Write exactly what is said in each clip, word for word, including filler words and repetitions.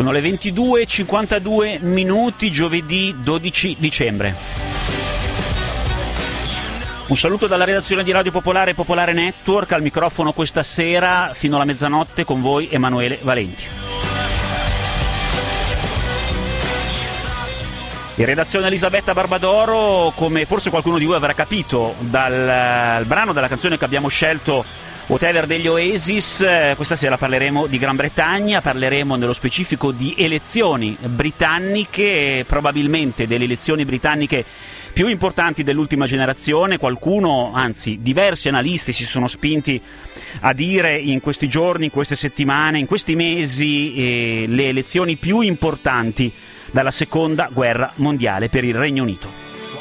Sono le ventidue e cinquantadue minuti, giovedì dodici dicembre. Un saluto dalla redazione di Radio Popolare e Popolare Network, al microfono questa sera fino alla mezzanotte con voi Emanuele Valenti. In redazione Elisabetta Barbadoro, come forse qualcuno di voi avrà capito dal brano, dalla canzone che abbiamo scelto, Whatever degli Oasis. Questa sera parleremo di Gran Bretagna, parleremo nello specifico di elezioni britanniche, probabilmente delle elezioni britanniche più importanti dell'ultima generazione. Qualcuno, anzi diversi analisti si sono spinti a dire in questi giorni, in queste settimane, in questi mesi eh, le elezioni più importanti dalla seconda guerra mondiale per il Regno Unito.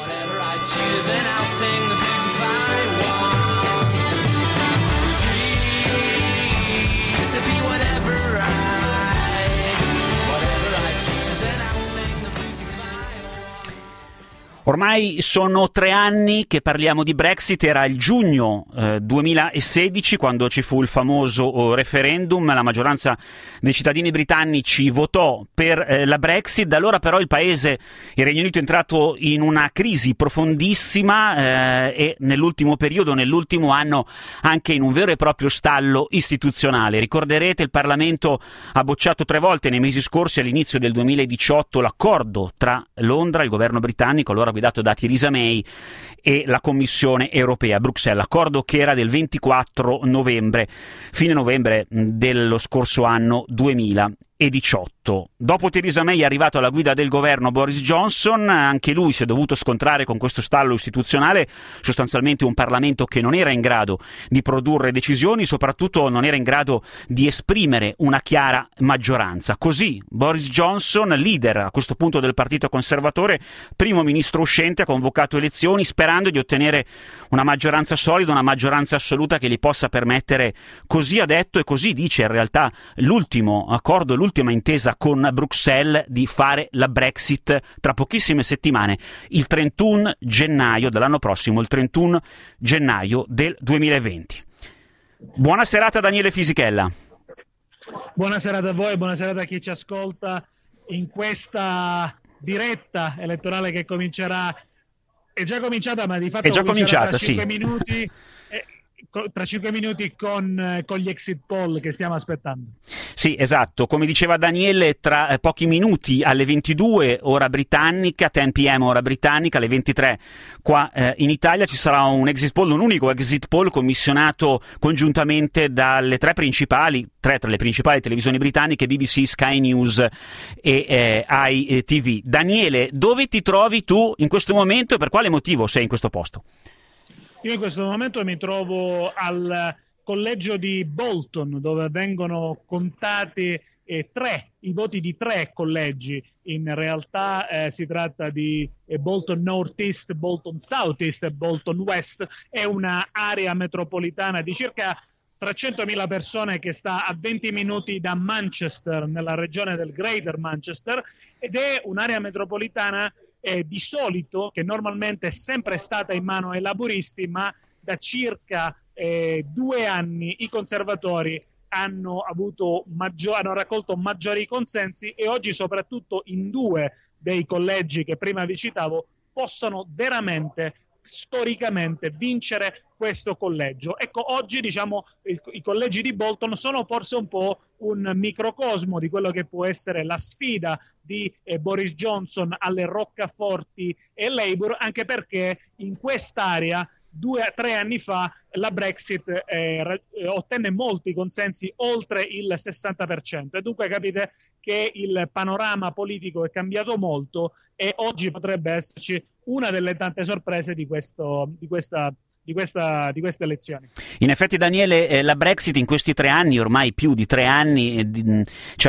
Ormai sono tre anni che parliamo di Brexit. Era il giugno eh, duemilasedici quando ci fu il famoso referendum, la maggioranza dei cittadini britannici votò per eh, la Brexit. Da allora però il paese, il Regno Unito, è entrato in una crisi profondissima eh, e nell'ultimo periodo, nell'ultimo anno, anche in un vero e proprio stallo istituzionale. Ricorderete, il Parlamento ha bocciato tre volte nei mesi scorsi, all'inizio del duemiladiciotto, l'accordo tra Londra, il governo britannico, allora guidato da Theresa May, e la Commissione europea a Bruxelles, accordo che era del ventiquattro novembre, fine novembre dello scorso anno duemiladiciotto. Dopo Theresa May è arrivato alla guida del governo Boris Johnson, anche lui si è dovuto scontrare con questo stallo istituzionale, sostanzialmente un Parlamento che non era in grado di produrre decisioni, soprattutto non era in grado di esprimere una chiara maggioranza. Così Boris Johnson, leader a questo punto del Partito Conservatore, primo ministro uscente, ha convocato elezioni sperando di ottenere una maggioranza solida, una maggioranza assoluta che gli possa permettere, così ha detto e così dice in realtà l'ultimo accordo, l'ultima intesa con Bruxelles, di fare la Brexit tra pochissime settimane, il trentuno gennaio dell'anno prossimo, il trentuno gennaio del duemilaventi. Buona serata Daniele Fisichella. Buona serata a voi, buona serata a chi ci ascolta in questa diretta elettorale che comincerà, è già cominciata, ma di fatto è già cominciata, tra cinque sì. minuti. Tra cinque minuti con, con gli exit poll che stiamo aspettando. Sì, esatto, come diceva Daniele, tra eh, pochi minuti alle ventidue ora britannica, ten p m ora britannica, alle ventitré qua eh, in Italia ci sarà un exit poll, un unico exit poll commissionato congiuntamente dalle tre principali, tre tra le principali televisioni britanniche, B B C, Sky News e eh, I T V. Daniele, dove ti trovi tu in questo momento e per quale motivo sei in questo posto? Io in questo momento mi trovo al collegio di Bolton, dove vengono contati eh, tre, i voti di tre collegi. In realtà eh, si tratta di eh, Bolton North East, Bolton South East e Bolton West. È una area metropolitana di circa trecentomila persone che sta a venti minuti da Manchester, nella regione del Greater Manchester, ed è un'area metropolitana Eh, di solito, che normalmente è sempre stata in mano ai laburisti, ma da circa eh, due anni i conservatori hanno avuto maggio- hanno raccolto maggiori consensi, e oggi soprattutto in due dei collegi che prima vi citavo possono veramente, storicamente, vincere questo collegio. Ecco, oggi diciamo il, i collegi di Bolton sono forse un po' un microcosmo di quello che può essere la sfida di eh, Boris Johnson alle roccaforti e Labour, anche perché in quest'area due tre anni fa la Brexit eh, ottenne molti consensi, oltre il sessanta per cento, e dunque capite che il panorama politico è cambiato molto, e oggi potrebbe esserci una delle tante sorprese di questo di questa Di, questa, di queste elezioni. In effetti, Daniele, eh, la Brexit in questi tre anni, ormai più di tre anni, eh, di, ci ha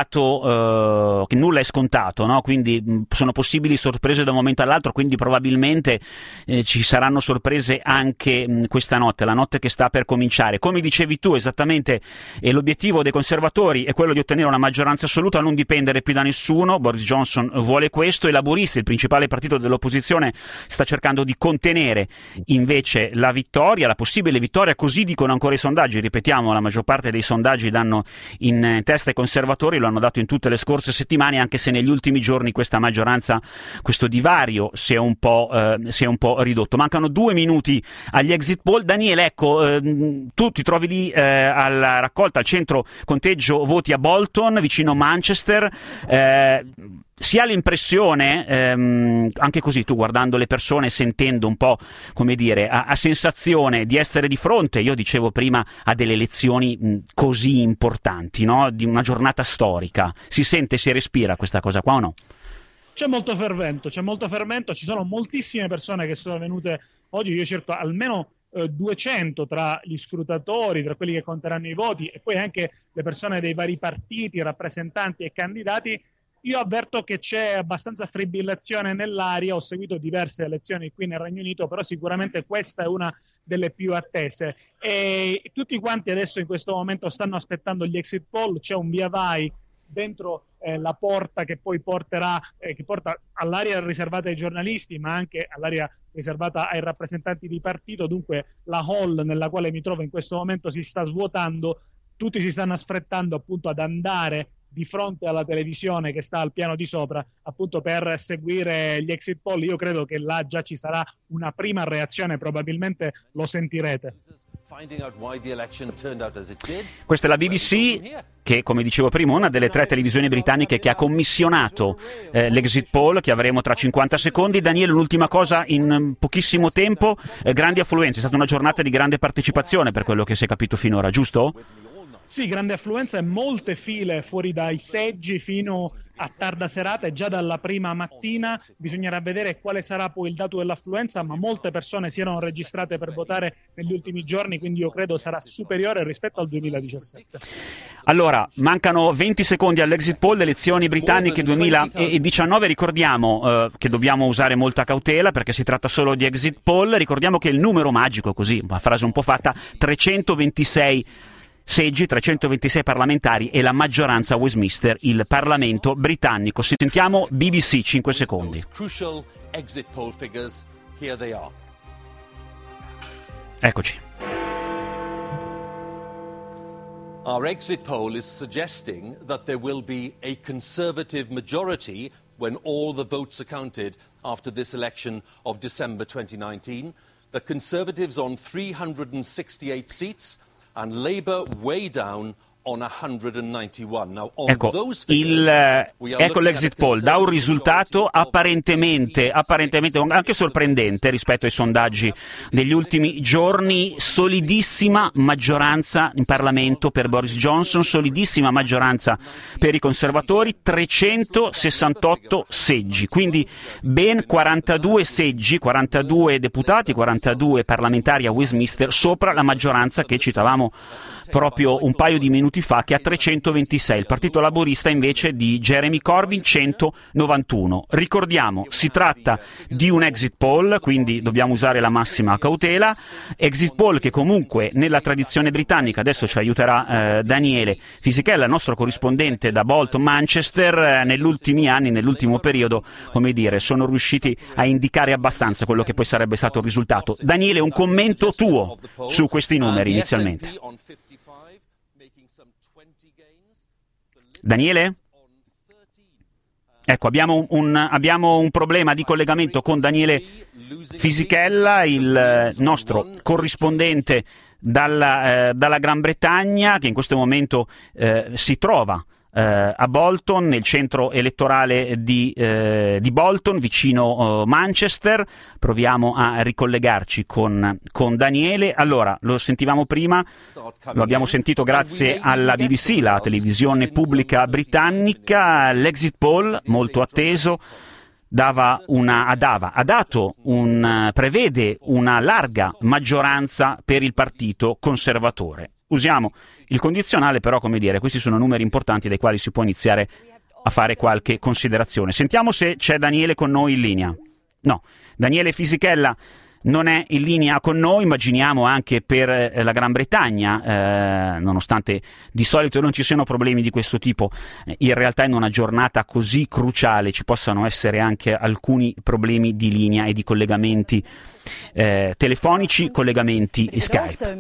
abituato eh, che nulla è scontato, no? Quindi mh, sono possibili sorprese da un momento all'altro, quindi probabilmente eh, ci saranno sorprese anche mh, questa notte, la notte che sta per cominciare. Come dicevi tu, esattamente, eh, l'obiettivo dei conservatori è quello di ottenere una maggioranza assoluta, non dipendere più da nessuno. Boris Johnson vuole questo, e i laburisti, il principale partito dell'opposizione, sta cercando di contenere invece invece la vittoria, la possibile vittoria, così dicono ancora i sondaggi, ripetiamo, la maggior parte dei sondaggi danno in testa ai conservatori, lo hanno dato in tutte le scorse settimane, anche se negli ultimi giorni questa maggioranza, questo divario si è un po', eh, si è un po' ridotto. Mancano due minuti agli exit poll. Daniele, ecco, eh, tu ti trovi lì eh, alla raccolta, al centro conteggio voti a Bolton, vicino Manchester. Eh, si ha l'impressione, ehm, anche così tu guardando le persone, sentendo un po', come dire, a, a sensazione di essere di fronte, io dicevo prima, a delle elezioni mh, così importanti, no? Di una giornata storica. Si sente, si respira questa cosa qua o no? C'è molto fermento, c'è molto fermento, ci sono moltissime persone che sono venute oggi, io cerco almeno eh, duecento tra gli scrutatori, tra quelli che conteranno i voti e poi anche le persone dei vari partiti, rappresentanti e candidati. Io avverto che c'è abbastanza fibrillazione nell'aria, ho seguito diverse elezioni qui nel Regno Unito, però sicuramente questa è una delle più attese. E tutti quanti adesso in questo momento stanno aspettando gli exit poll, c'è un via vai dentro eh, la porta che poi porterà, eh, che porta all'area riservata ai giornalisti, ma anche all'area riservata ai rappresentanti di partito, dunque la hall nella quale mi trovo in questo momento si sta svuotando, tutti si stanno affrettando appunto ad andare di fronte alla televisione che sta al piano di sopra appunto per seguire gli exit poll. Io credo che là già ci sarà una prima reazione, probabilmente lo sentirete. Questa è la B B C che, come dicevo prima, è una delle tre televisioni britanniche che ha commissionato eh, l'exit poll che avremo tra cinquanta secondi. Daniele, un'ultima cosa in pochissimo tempo, eh, grandi affluenze, è stata una giornata di grande partecipazione per quello che si è capito finora, giusto? Sì, grande affluenza e molte file fuori dai seggi fino a tarda serata e già dalla prima mattina. Bisognerà vedere quale sarà poi il dato dell'affluenza, ma molte persone si erano registrate per votare negli ultimi giorni, quindi io credo sarà superiore rispetto al duemiladiciassette. Allora, mancano venti secondi all'exit poll, elezioni britanniche duemiladiciannove, ricordiamo eh, che dobbiamo usare molta cautela perché si tratta solo di exit poll, ricordiamo che il numero magico, così, una frase un po' fatta, trecentoventisei seggi, trecentoventisei parlamentari e la maggioranza a Westminster, il Parlamento britannico. Sentiamo B B C, cinque secondi. Eccoci. Our exit poll is suggesting that there will be a Conservative majority when all the votes are counted after this election of December twenty nineteen. The Conservatives on three hundred sixty-eight seats and Labour way down on one hundred ninety-one. Now, on ecco, those il, ecco l'exit poll dà un risultato apparentemente, apparentemente anche sorprendente rispetto ai sondaggi degli ultimi giorni. Solidissima maggioranza in Parlamento per Boris Johnson, solidissima maggioranza per i conservatori, trecentosessantotto seggi, quindi ben quarantadue seggi, quarantadue deputati, quarantadue parlamentari a Westminster, sopra la maggioranza che citavamo proprio un paio di minuti fa, che ha trecentoventisei. Il Partito Laburista invece di Jeremy Corbyn centonovantuno. Ricordiamo, si tratta di un exit poll, quindi dobbiamo usare la massima cautela. Exit poll che comunque nella tradizione britannica, adesso ci aiuterà eh, Daniele Fisichella, il nostro corrispondente da Bolton, Manchester, eh, negli ultimi anni, nell'ultimo periodo, come dire, sono riusciti a indicare abbastanza quello che poi sarebbe stato il risultato. Daniele, un commento tuo su questi numeri inizialmente. Daniele? Ecco, abbiamo un, un, abbiamo un problema di collegamento con Daniele Fisichella, il nostro corrispondente dalla, eh, dalla Gran Bretagna, che in questo momento eh, si trova eh, a Bolton, nel centro elettorale di, eh, di Bolton, vicino eh, Manchester. Proviamo a ricollegarci con, con Daniele. Allora, lo sentivamo prima, lo abbiamo sentito grazie alla B B C, la televisione pubblica britannica. L'exit poll, molto atteso, dava una, dava, ha dato un, prevede una larga maggioranza per il partito conservatore. Usiamo il condizionale, però, come dire, questi sono numeri importanti dai quali si può iniziare a fare qualche considerazione. Sentiamo se c'è Daniele con noi in linea. No, Daniele Fisichella non è in linea con noi, immaginiamo anche per eh, la Gran Bretagna, eh, nonostante di solito non ci siano problemi di questo tipo, eh, in realtà in una giornata così cruciale ci possano essere anche alcuni problemi di linea e di collegamenti eh, telefonici, collegamenti Skype.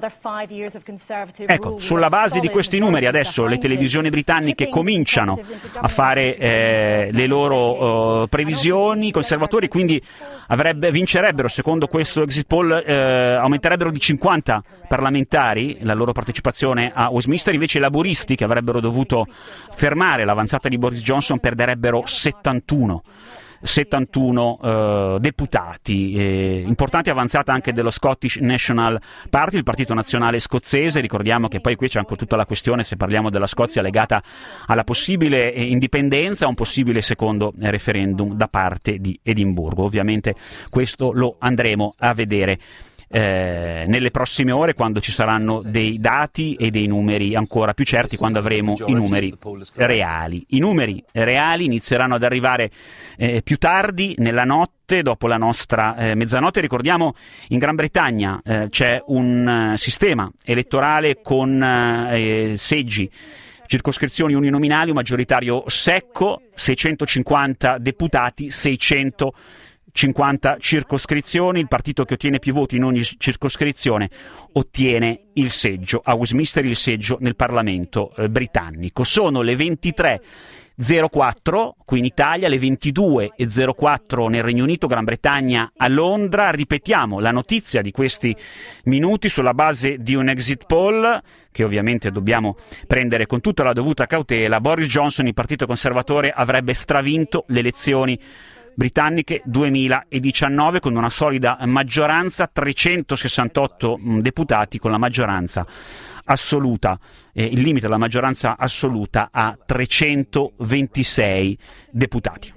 Ecco, sulla base di questi numeri adesso le televisioni britanniche cominciano a fare eh, le loro uh, previsioni, i conservatori quindi avrebbe, vincerebbero, secondo questo exit poll, eh, aumenterebbero di cinquanta parlamentari la loro partecipazione a Westminster, invece i laburisti, che avrebbero dovuto fermare l'avanzata di Boris Johnson, perderebbero settantuno eh, deputati. Eh, importante avanzata anche dello Scottish National Party, il partito nazionale scozzese. Ricordiamo che poi qui c'è anche tutta la questione, se parliamo della Scozia, legata alla possibile indipendenza, a un possibile secondo referendum da parte di Edimburgo. Ovviamente questo lo andremo a vedere Eh, nelle prossime ore, quando ci saranno dei dati e dei numeri ancora più certi, quando avremo i numeri reali. I numeri reali inizieranno ad arrivare eh, più tardi nella notte, dopo la nostra eh, mezzanotte. Ricordiamo, in Gran Bretagna eh, c'è un uh, sistema elettorale con uh, seggi, circoscrizioni uninominali, un maggioritario secco, seicentocinquanta deputati, seicentocinquanta circoscrizioni. Il partito che ottiene più voti in ogni circoscrizione ottiene il seggio a Westminster, il seggio nel Parlamento eh, britannico. Sono le ventitré e zero quattro qui in Italia, le ventidue e zero quattro nel Regno Unito, Gran Bretagna a Londra. Ripetiamo la notizia di questi minuti sulla base di un exit poll che ovviamente dobbiamo prendere con tutta la dovuta cautela. Boris Johnson, il partito conservatore, avrebbe stravinto le elezioni britanniche duemiladiciannove con una solida maggioranza, trecentosessantotto mh, deputati, con la maggioranza assoluta, eh, il limite della maggioranza assoluta a trecentoventisei deputati.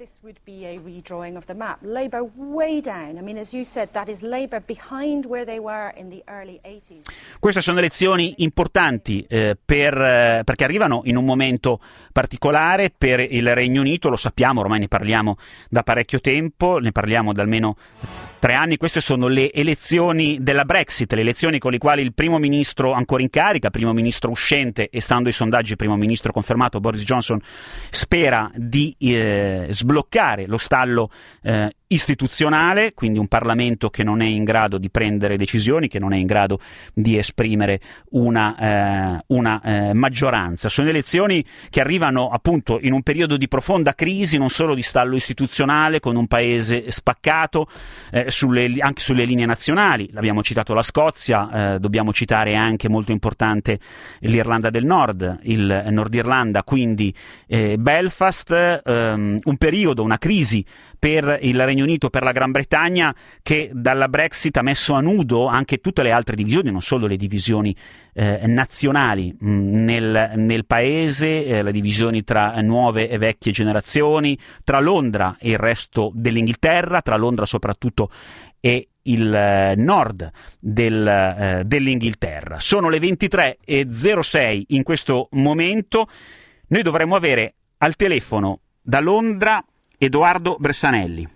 Queste sono elezioni importanti eh, per, eh, perché arrivano in un momento particolare per il Regno Unito, lo sappiamo, ormai ne parliamo da parecchio tempo, ne parliamo da almeno tre anni. Queste sono le elezioni della Brexit, le elezioni con le quali il primo ministro ancora in carica, primo ministro uscente e, stando ai sondaggi, primo ministro confermato, Boris Johnson, spera di eh, sbloccare lo stallo eh, istituzionale, quindi un Parlamento che non è in grado di prendere decisioni, che non è in grado di esprimere una, eh, una eh, maggioranza. Sono elezioni che arrivano appunto in un periodo di profonda crisi, non solo di stallo istituzionale, con un paese spaccato eh, sulle, anche sulle linee nazionali. L'abbiamo citato la Scozia, eh, dobbiamo citare anche, molto importante, l'Irlanda del Nord, il Nord Irlanda, quindi eh, Belfast, ehm, un periodo, una crisi per il Regno Unito, per la Gran Bretagna, che dalla Brexit ha messo a nudo anche tutte le altre divisioni, non solo le divisioni eh, nazionali mh, nel, nel paese, eh, le divisioni tra nuove e vecchie generazioni, tra Londra e il resto dell'Inghilterra, tra Londra soprattutto e il eh, nord del, eh, dell'Inghilterra. Sono le ventitré e zero sei in questo momento. Noi dovremmo avere al telefono da Londra Edoardo Bressanelli.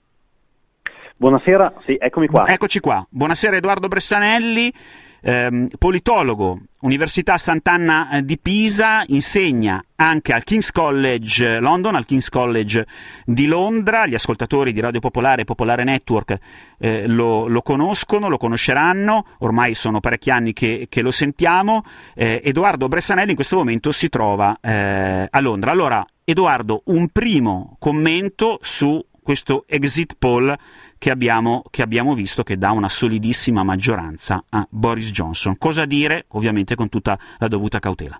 Buonasera, sì, eccomi qua. Eccoci qua. Buonasera Edoardo Bressanelli, ehm, politologo, Università Sant'Anna di Pisa, insegna anche al King's College London, al King's College di Londra. Gli ascoltatori di Radio Popolare e Popolare Network eh, lo, lo conoscono, lo conosceranno, ormai sono parecchi anni che, che lo sentiamo. Eh, Edoardo Bressanelli in questo momento si trova eh, a Londra. Allora, Edoardo, un primo commento su questo exit poll che abbiamo, che abbiamo visto, che dà una solidissima maggioranza a Boris Johnson. Cosa dire, ovviamente con tutta la dovuta cautela?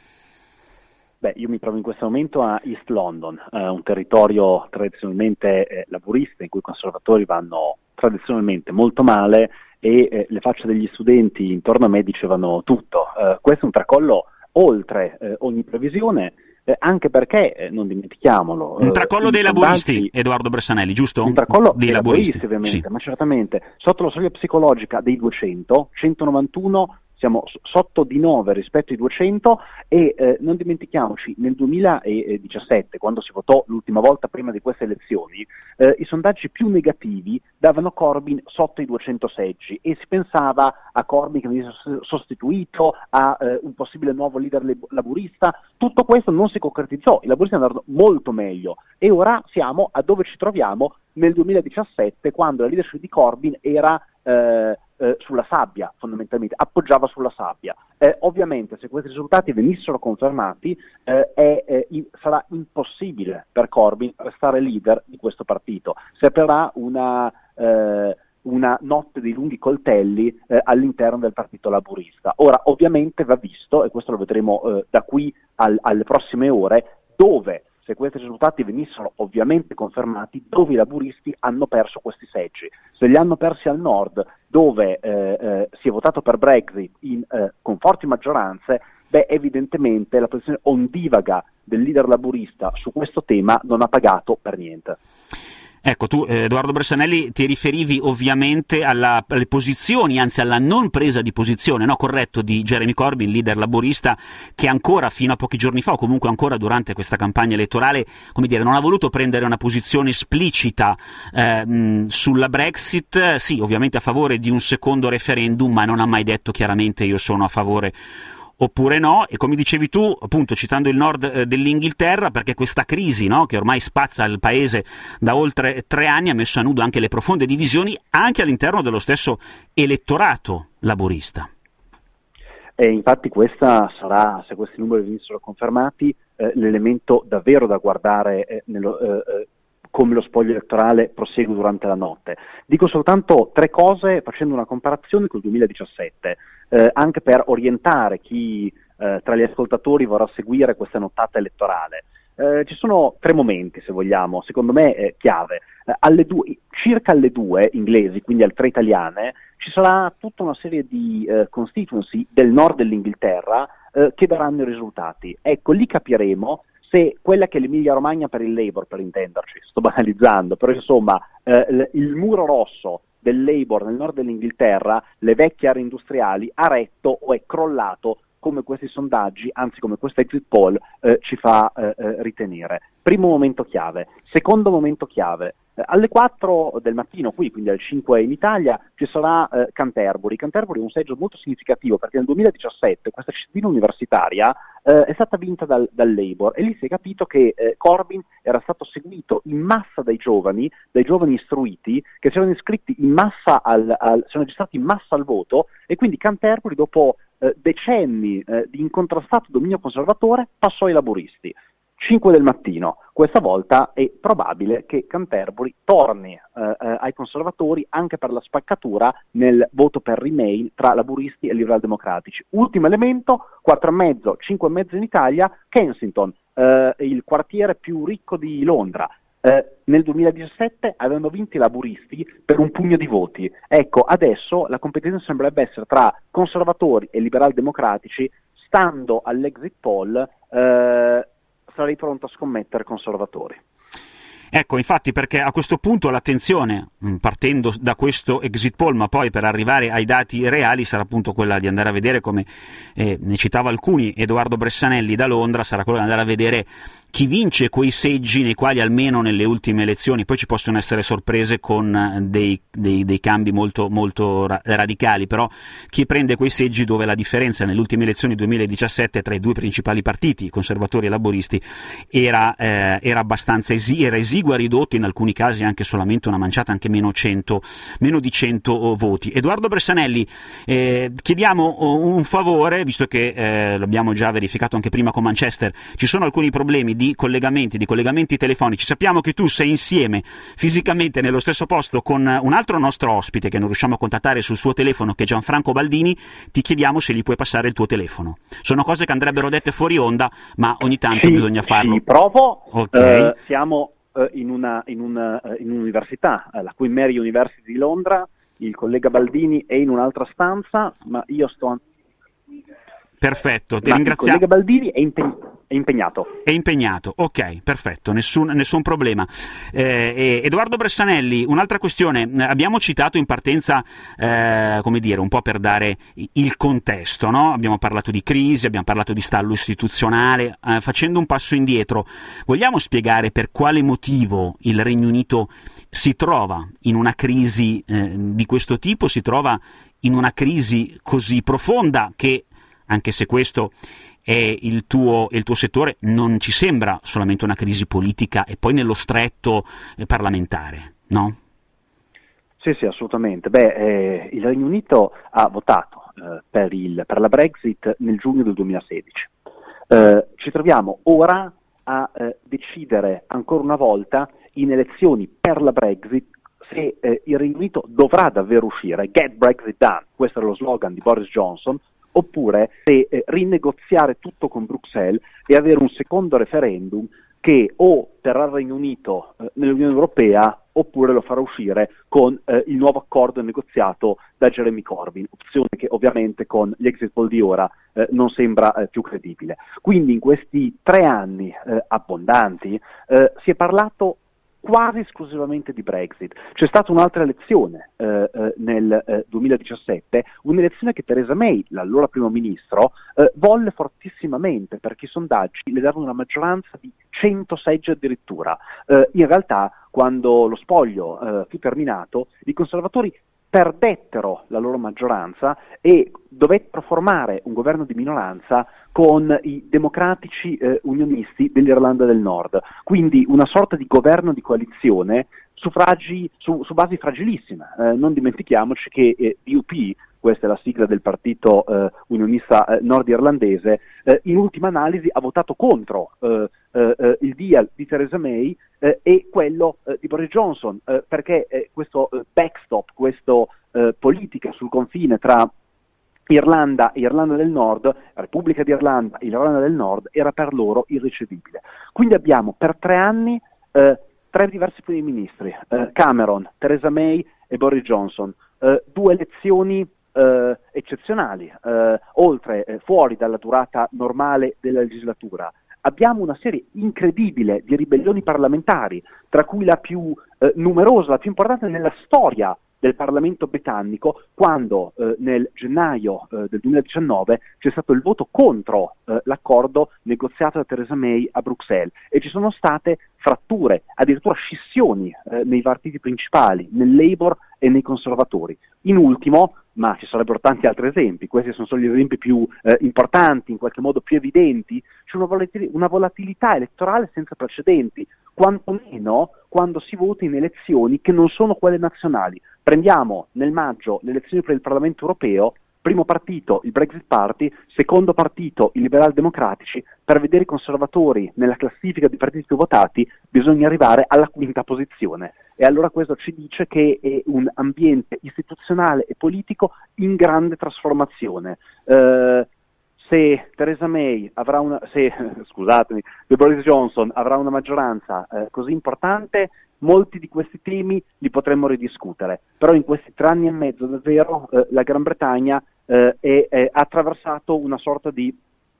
Beh, io mi trovo in questo momento a East London, eh, un territorio tradizionalmente eh, laburista, in cui i conservatori vanno tradizionalmente molto male e eh, le facce degli studenti intorno a me dicevano tutto. Eh, questo è un tracollo oltre eh, ogni previsione. Eh, anche perché, eh, non dimentichiamolo... Un tracollo eh, dei laburisti, Edoardo Bressanelli, giusto? Un tracollo dei, dei laburisti, laburisti ovviamente, sì. Ma certamente, sotto la soglia psicologica dei duecento, centonovantuno siamo sotto di nove rispetto ai duecento e eh, non dimentichiamoci, nel duemiladiciassette, quando si votò l'ultima volta prima di queste elezioni, eh, i sondaggi più negativi davano Corbyn sotto i duecento seggi e si pensava a Corbyn che venisse sostituito, a eh, un possibile nuovo leader laburista. Tutto questo non si concretizzò, i laburisti andarono molto meglio e ora siamo a dove ci troviamo nel duemiladiciassette, quando la leadership di Corbyn era eh, eh, sulla sabbia, fondamentalmente, appoggiava sulla sabbia. Eh, ovviamente se questi risultati venissero confermati eh, è, eh, in, sarà impossibile per Corbyn restare leader di questo partito. Si aprirà una... Eh, una notte dei lunghi coltelli eh, all'interno del partito laburista. Ora, ovviamente va visto, e questo lo vedremo eh, da qui al, alle prossime ore, dove, se questi risultati venissero ovviamente confermati, dove i laburisti hanno perso questi seggi. Se li hanno persi al nord, dove eh, eh, si è votato per Brexit in, eh, con forti maggioranze, beh, evidentemente la posizione ondivaga del leader laburista su questo tema non ha pagato per niente. Ecco, tu eh, Edoardo Bressanelli ti riferivi ovviamente alla, alle posizioni, anzi alla non presa di posizione, no, corretto, di Jeremy Corbyn, leader laburista, che ancora fino a pochi giorni fa, o comunque ancora durante questa campagna elettorale, come dire, non ha voluto prendere una posizione esplicita eh, mh, sulla Brexit, sì, ovviamente a favore di un secondo referendum, ma non ha mai detto chiaramente io sono a favore oppure no, e come dicevi tu, appunto citando il nord eh, dell'Inghilterra, perché questa crisi, no, che ormai spazza il paese da oltre tre anni, ha messo a nudo anche le profonde divisioni anche all'interno dello stesso elettorato laburista. E infatti questa sarà, se questi numeri venissero confermati, eh, l'elemento davvero da guardare eh, nello, eh, come lo spoglio elettorale prosegue durante la notte. Dico soltanto tre cose facendo una comparazione col duemiladiciassette, eh, anche per orientare chi eh, tra gli ascoltatori vorrà seguire questa nottata elettorale. Eh, ci sono tre momenti, se vogliamo, secondo me eh, chiave. Eh, alle due, circa alle due inglesi, quindi alle tre italiane, ci sarà tutta una serie di eh, constituency del nord dell'Inghilterra eh, che daranno i risultati. Ecco, lì capiremo se quella che è l'Emilia Romagna per il Labour, per intenderci, sto banalizzando, però insomma eh, il muro rosso del Labour nel nord dell'Inghilterra, le vecchie aree industriali, ha retto o è crollato come questi sondaggi, anzi come questa exit poll eh, ci fa eh, ritenere. Primo momento chiave. Secondo momento chiave. Eh, alle quattro del mattino qui, quindi alle cinque in Italia, ci sarà eh, Canterbury. Canterbury è un seggio molto significativo perché nel duemiladiciassette questa cittadina universitaria eh, è stata vinta dal, dal Labour e lì si è capito che eh, Corbyn era stato seguito in massa dai giovani, dai giovani istruiti che si erano iscritti in massa al, al si erano registrati in massa al voto e quindi Canterbury dopo eh, decenni eh, di incontrastato dominio conservatore passò ai laburisti. cinque del mattino, questa volta è probabile che Canterbury torni eh, eh, ai conservatori anche per la spaccatura nel voto per Remain tra laburisti e liberal democratici. Ultimo elemento, quattro e mezzo, cinque e mezzo in Italia, Kensington, eh, il quartiere più ricco di Londra. Eh, nel duemiladiciassette avevano vinto i laburisti per un pugno di voti. Ecco, adesso la competizione sembrerebbe essere tra conservatori e liberal democratici, stando all'exit poll eh, sarei pronto a scommettere conservatori. Ecco, infatti, perché a questo punto l'attenzione, partendo da questo exit poll, ma poi per arrivare ai dati reali, sarà appunto quella di andare a vedere, come eh, ne citava alcuni Edoardo Bressanelli da Londra, sarà quella di andare a vedere chi vince quei seggi nei quali almeno nelle ultime elezioni, poi ci possono essere sorprese con dei, dei, dei cambi molto, molto ra- radicali, però chi prende quei seggi dove la differenza nelle ultime elezioni duemiladiciassette tra i due principali partiti, conservatori e laboristi, era, eh, era abbastanza esi- era esigua, ridotto, in alcuni casi anche solamente una manciata, anche meno, cento, meno di cento voti. Edoardo Bressanelli, eh, chiediamo un favore, visto che eh, l'abbiamo già verificato anche prima con Manchester, ci sono alcuni problemi di di collegamenti, di collegamenti telefonici. Sappiamo che tu sei insieme fisicamente nello stesso posto con un altro nostro ospite che non riusciamo a contattare sul suo telefono, che è Gianfranco Baldini. Ti chiediamo se gli puoi passare il tuo telefono. Sono cose che andrebbero dette fuori onda, ma ogni tanto sì, bisogna farlo. Sì, provo. Okay. Uh, siamo uh, in, una, in, una, uh, in un'università, uh, la Queen Mary University di Londra. Il collega Baldini è in un'altra stanza, ma io sto... Perfetto, ti ma ringraziamo. Il collega Baldini è, impeg- è è impegnato. È impegnato, ok, perfetto, nessun, nessun problema. Eh, Edoardo Bressanelli, un'altra questione, abbiamo citato in partenza, eh, come dire, un po' per dare il contesto, no? Abbiamo parlato di crisi, abbiamo parlato di stallo istituzionale, eh, facendo un passo indietro, vogliamo spiegare per quale motivo il Regno Unito si trova in una crisi eh, di questo tipo, si trova in una crisi così profonda che, anche se questo è il tuo, il tuo settore, non ci sembra solamente una crisi politica e poi nello stretto eh, parlamentare, no? Sì, sì, assolutamente. Beh, eh, il Regno Unito ha votato eh, per, il, per la Brexit nel giugno del duemilasedici. Eh, ci troviamo ora a eh, decidere ancora una volta in elezioni per la Brexit se eh, il Regno Unito dovrà davvero uscire, get Brexit done, questo era lo slogan di Boris Johnson, oppure se eh, rinegoziare tutto con Bruxelles e avere un secondo referendum che o terrà il Regno Unito eh, nell'Unione Europea oppure lo farà uscire con eh, il nuovo accordo negoziato da Jeremy Corbyn, opzione che ovviamente con gli exit poll di ora eh, non sembra eh, più credibile. Quindi in questi tre anni eh, abbondanti eh, si è parlato quasi esclusivamente di Brexit. C'è stata un'altra elezione eh, eh, nel eh, duemiladiciassette, un'elezione che Theresa May, l'allora primo ministro, eh, volle fortissimamente perché i sondaggi le davano una maggioranza di cento seggi addirittura. Eh, in realtà, quando lo spoglio eh, fu terminato, i conservatori perdettero la loro maggioranza e dovettero formare un governo di minoranza con i democratici eh, unionisti dell'Irlanda del Nord. Quindi una sorta di governo di coalizione su, fragi, su, su basi fragilissime. Eh, non dimentichiamoci che eh, D U P, questa è la sigla del partito eh, unionista eh, nordirlandese, eh, in ultima analisi ha votato contro eh, eh, il deal di Theresa May eh, e quello eh, di Boris Johnson, eh, perché eh, questo eh, backstop, questa eh, politica sul confine tra Irlanda e Irlanda del Nord, Repubblica di Irlanda e Irlanda del Nord, era per loro irricevibile. Quindi abbiamo per tre anni eh, tre diversi primi ministri, eh, Cameron, Theresa May e Boris Johnson, eh, due elezioni eh, eccezionali, eh, oltre, eh, fuori dalla durata normale della legislatura. Abbiamo una serie incredibile di ribellioni parlamentari, tra cui la più eh, numerosa, la più importante nella storia del Parlamento britannico, quando eh, nel gennaio eh, del duemiladiciannove c'è stato il voto contro eh, l'accordo negoziato da Theresa May a Bruxelles e ci sono state fratture, addirittura scissioni eh, nei partiti principali, nel Labour e nei conservatori. In ultimo, ma ci sarebbero tanti altri esempi, questi sono solo gli esempi più eh, importanti, in qualche modo più evidenti, c'è una, volatil- una volatilità elettorale senza precedenti, quantomeno quando si vota in elezioni che non sono quelle nazionali. Prendiamo nel maggio le elezioni per il Parlamento europeo, primo partito il Brexit Party, secondo partito i liberal democratici, per vedere i conservatori nella classifica di partiti più votati bisogna arrivare alla quinta posizione. E allora questo ci dice che è un ambiente istituzionale e politico in grande trasformazione. Eh, se Theresa May avrà una, se, scusatemi, se Boris Johnson avrà una maggioranza eh, così importante, molti di questi temi li potremmo ridiscutere. Però in questi tre anni e mezzo davvero eh, la Gran Bretagna eh, è, è, ha attraversato una sorta di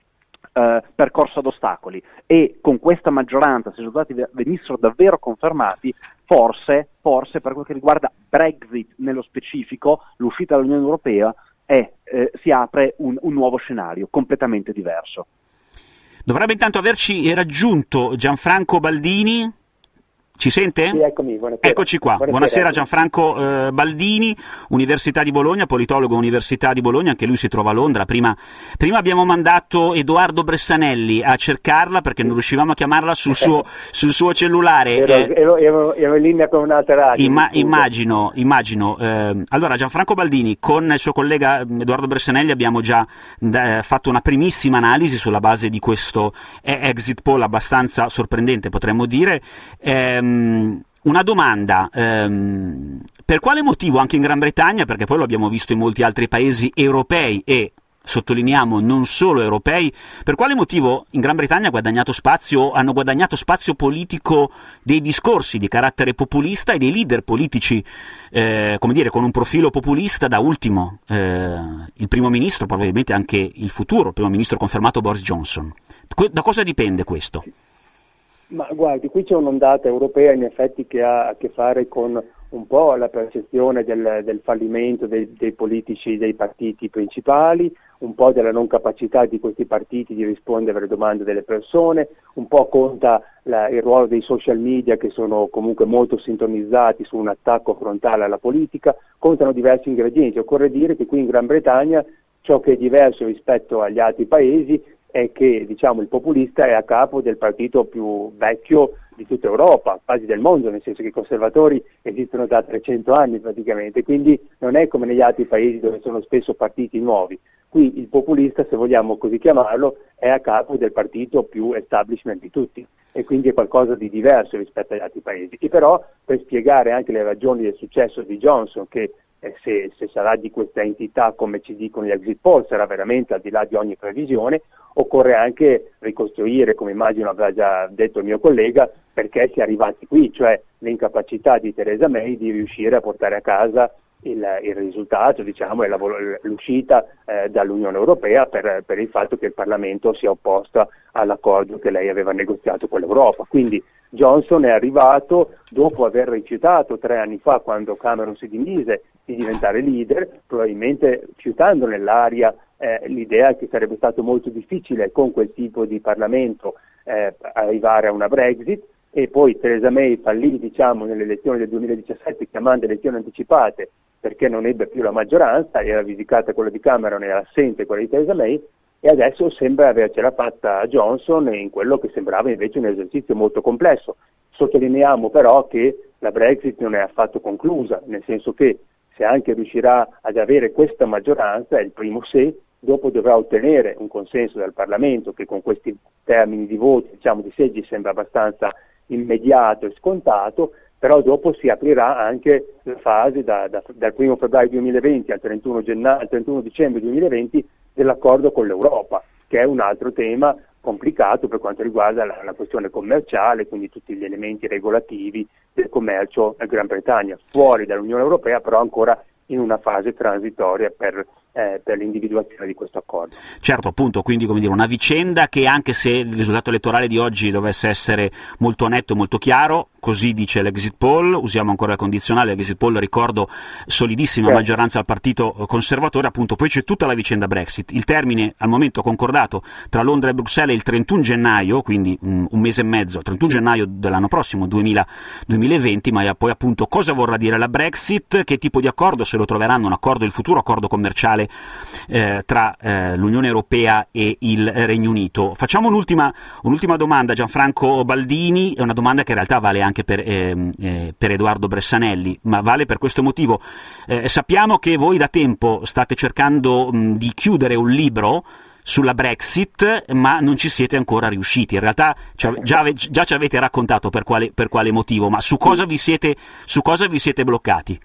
eh, percorso ad ostacoli e con questa maggioranza, se i risultati venissero davvero confermati, forse, forse per quel che riguarda Brexit nello specifico, l'uscita dall'Unione Europea, è, eh, si apre un, un nuovo scenario completamente diverso. Dovrebbe intanto averci raggiunto Gianfranco Baldini. Ci sente? Sì, eccomi, buonasera. Eccoci qua. Buonasera, buonasera Gianfranco eh, Baldini, Università di Bologna, politologo Università di Bologna, anche lui si trova a Londra. Prima, prima abbiamo mandato Edoardo Bressanelli a cercarla perché non riuscivamo a chiamarla sul suo, sul suo cellulare. Ero, eh, ero, ero, ero in linea con un'altra radio. Imma, immagino, immagino. Eh, allora Gianfranco Baldini, con il suo collega Edoardo Bressanelli abbiamo già eh, fatto una primissima analisi sulla base di questo eh, exit poll abbastanza sorprendente, potremmo dire. Eh, Una domanda, ehm, per quale motivo anche in Gran Bretagna, perché poi lo abbiamo visto in molti altri paesi europei e sottolineiamo non solo europei, per quale motivo in Gran Bretagna ha guadagnato spazio, hanno guadagnato spazio politico dei discorsi di carattere populista e dei leader politici, eh, come dire, con un profilo populista, da ultimo eh, il primo ministro, probabilmente anche il futuro primo ministro confermato Boris Johnson. Da cosa dipende questo? Ma guardi, qui c'è un'ondata europea in effetti che ha a che fare con un po' la percezione del, del fallimento dei, dei politici, dei partiti principali, un po' della non capacità di questi partiti di rispondere alle domande delle persone, un po' conta la, il ruolo dei social media che sono comunque molto sintonizzati su un attacco frontale alla politica, contano diversi ingredienti. Occorre dire che qui in Gran Bretagna ciò che è diverso rispetto agli altri paesi è che, diciamo, il populista è a capo del partito più vecchio di tutta Europa, quasi del mondo, nel senso che i conservatori esistono da trecento anni praticamente, quindi non è come negli altri paesi dove sono spesso partiti nuovi. Qui il populista, se vogliamo così chiamarlo, è a capo del partito più establishment di tutti e quindi è qualcosa di diverso rispetto agli altri paesi. E però per spiegare anche le ragioni del successo di Johnson, che eh, se, se sarà di questa entità come ci dicono gli exit poll, sarà veramente al di là di ogni previsione, occorre anche ricostruire, come immagino avrà già detto il mio collega, perché si è arrivati qui, cioè l'incapacità di Theresa May di riuscire a portare a casa il, il risultato, diciamo, è la, l'uscita eh, dall'Unione Europea per, per il fatto che il Parlamento si è opposto all'accordo che lei aveva negoziato con l'Europa. Quindi Johnson è arrivato dopo aver rifiutato tre anni fa, quando Cameron si dimise, di diventare leader, probabilmente fiutando nell'aria eh, l'idea che sarebbe stato molto difficile con quel tipo di Parlamento eh, arrivare a una Brexit, e poi Theresa May fallì, diciamo, nelle elezioni del duemiladiciassette chiamando elezioni anticipate perché non ebbe più la maggioranza, era visicata quella di Cameron e era assente quella di Theresa May, e adesso sembra avercela fatta Johnson in quello che sembrava invece un esercizio molto complesso. Sottolineiamo però che la Brexit non è affatto conclusa, nel senso che se anche riuscirà ad avere questa maggioranza, è il primo se, dopo dovrà ottenere un consenso dal Parlamento che con questi termini di voti, diciamo di seggi, sembra abbastanza immediato e scontato, però dopo si aprirà anche la fase da, da, dal primo febbraio duemilaventi al trentuno, gennaio, al trentuno dicembre duemilaventi dell'accordo con l'Europa, che è un altro tema complicato per quanto riguarda la, la questione commerciale, quindi tutti gli elementi regolativi del commercio in Gran Bretagna, fuori dall'Unione Europea, però ancora in una fase transitoria per, eh, per l'individuazione di questo accordo. Certo, appunto, quindi come dire, una vicenda che, anche se il risultato elettorale di oggi dovesse essere molto netto e molto chiaro, così dice l'exit poll, usiamo ancora il condizionale, l'exit poll, ricordo, solidissima certo. maggioranza al partito conservatore, appunto. Poi c'è tutta la vicenda Brexit, il termine al momento concordato tra Londra e Bruxelles è il trentuno gennaio, quindi um, un mese e mezzo, il trentuno gennaio dell'anno prossimo, duemila, duemilaventi, ma poi appunto cosa vorrà dire la Brexit, che tipo di accordo, se lo troveranno, un accordo, il futuro accordo commerciale eh, tra eh, l'Unione Europea e il Regno Unito. Facciamo un'ultima, un'ultima domanda, Gianfranco Baldini, è una domanda che in realtà vale anche per, eh, eh, per Edoardo Bressanelli, ma vale per questo motivo. Eh, sappiamo che voi da tempo state cercando mh, di chiudere un libro sulla Brexit, ma non ci siete ancora riusciti. In realtà già, già ci avete raccontato per quale, per quale motivo, ma su cosa vi siete, su cosa vi siete bloccati?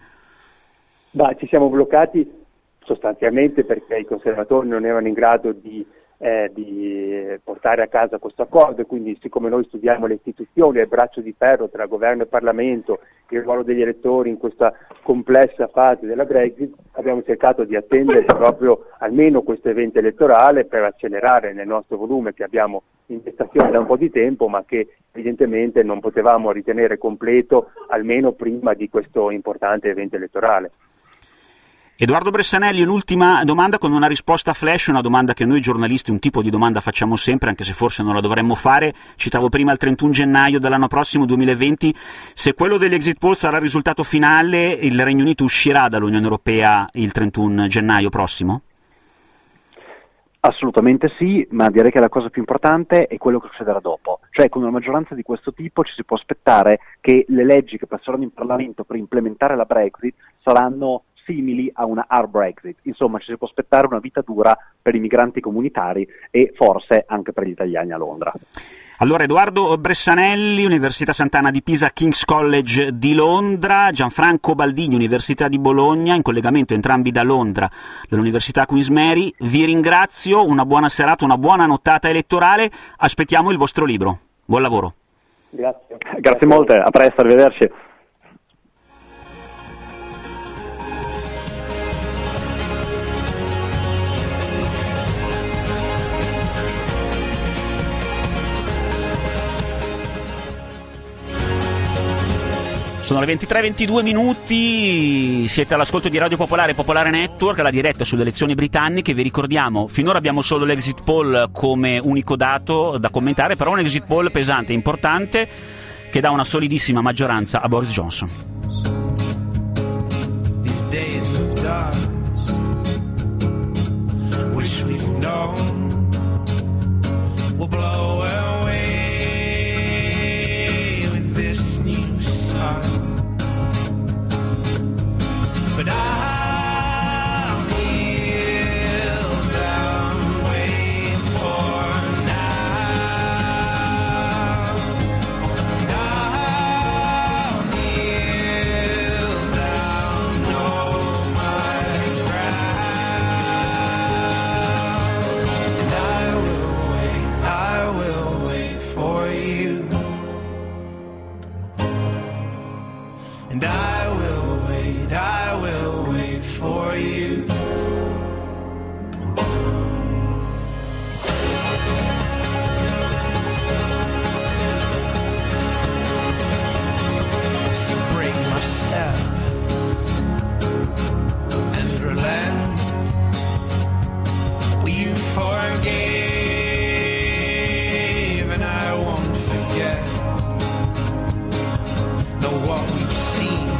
Bah, ci siamo bloccati sostanzialmente perché i conservatori non erano in grado di, eh, di portare a casa questo accordo, e quindi, siccome noi studiamo le istituzioni, il braccio di ferro tra governo e Parlamento, il ruolo degli elettori in questa complessa fase della Brexit, abbiamo cercato di attendere proprio almeno questo evento elettorale per accelerare nel nostro volume che abbiamo in gestazione da un po' di tempo, ma che evidentemente non potevamo ritenere completo almeno prima di questo importante evento elettorale. Edoardo Bressanelli, un'ultima domanda con una risposta flash, una domanda che noi giornalisti, un tipo di domanda facciamo sempre, anche se forse non la dovremmo fare. Citavo prima il trentuno gennaio dell'anno prossimo, duemilaventi, se quello degli exit poll sarà il risultato finale, il Regno Unito uscirà dall'Unione Europea il trentuno gennaio prossimo? Assolutamente sì, ma direi che la cosa più importante è quello che succederà dopo. Cioè, con una maggioranza di questo tipo ci si può aspettare che le leggi che passeranno in Parlamento per implementare la Brexit saranno simili a una hard Brexit. Insomma, ci si può aspettare una vita dura per i migranti comunitari e forse anche per gli italiani a Londra. Allora, Edoardo Bressanelli, Università Sant'Anna di Pisa, King's College di Londra, Gianfranco Baldini, Università di Bologna, in collegamento entrambi da Londra, dall'Università Queen's Mary. Vi ringrazio, una buona serata, una buona nottata elettorale, aspettiamo il vostro libro. Buon lavoro. Grazie. Grazie molte, a presto, arrivederci. Sono le ventitré e ventidue minuti, siete all'ascolto di Radio Popolare, Popolare Network, la diretta sulle elezioni britanniche. Vi ricordiamo, finora abbiamo solo l'exit poll come unico dato da commentare, però un exit poll pesante e importante che dà una solidissima maggioranza a Boris Johnson. These days of dark, wish we'd known, will blow away with this new sun. But I'll kneel down, wait for now. And I'll kneel down, know my ground. And I will wait, I will wait for you. And I will wait, I will wait for you. So break my step and relent. Will you forgive and I won't forget. Know what we've seen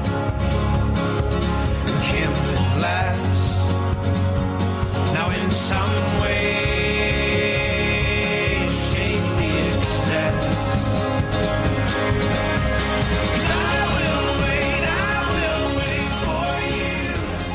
and can't live less. Now in some way shake the excess. 'Cause I will wait, I will wait for you.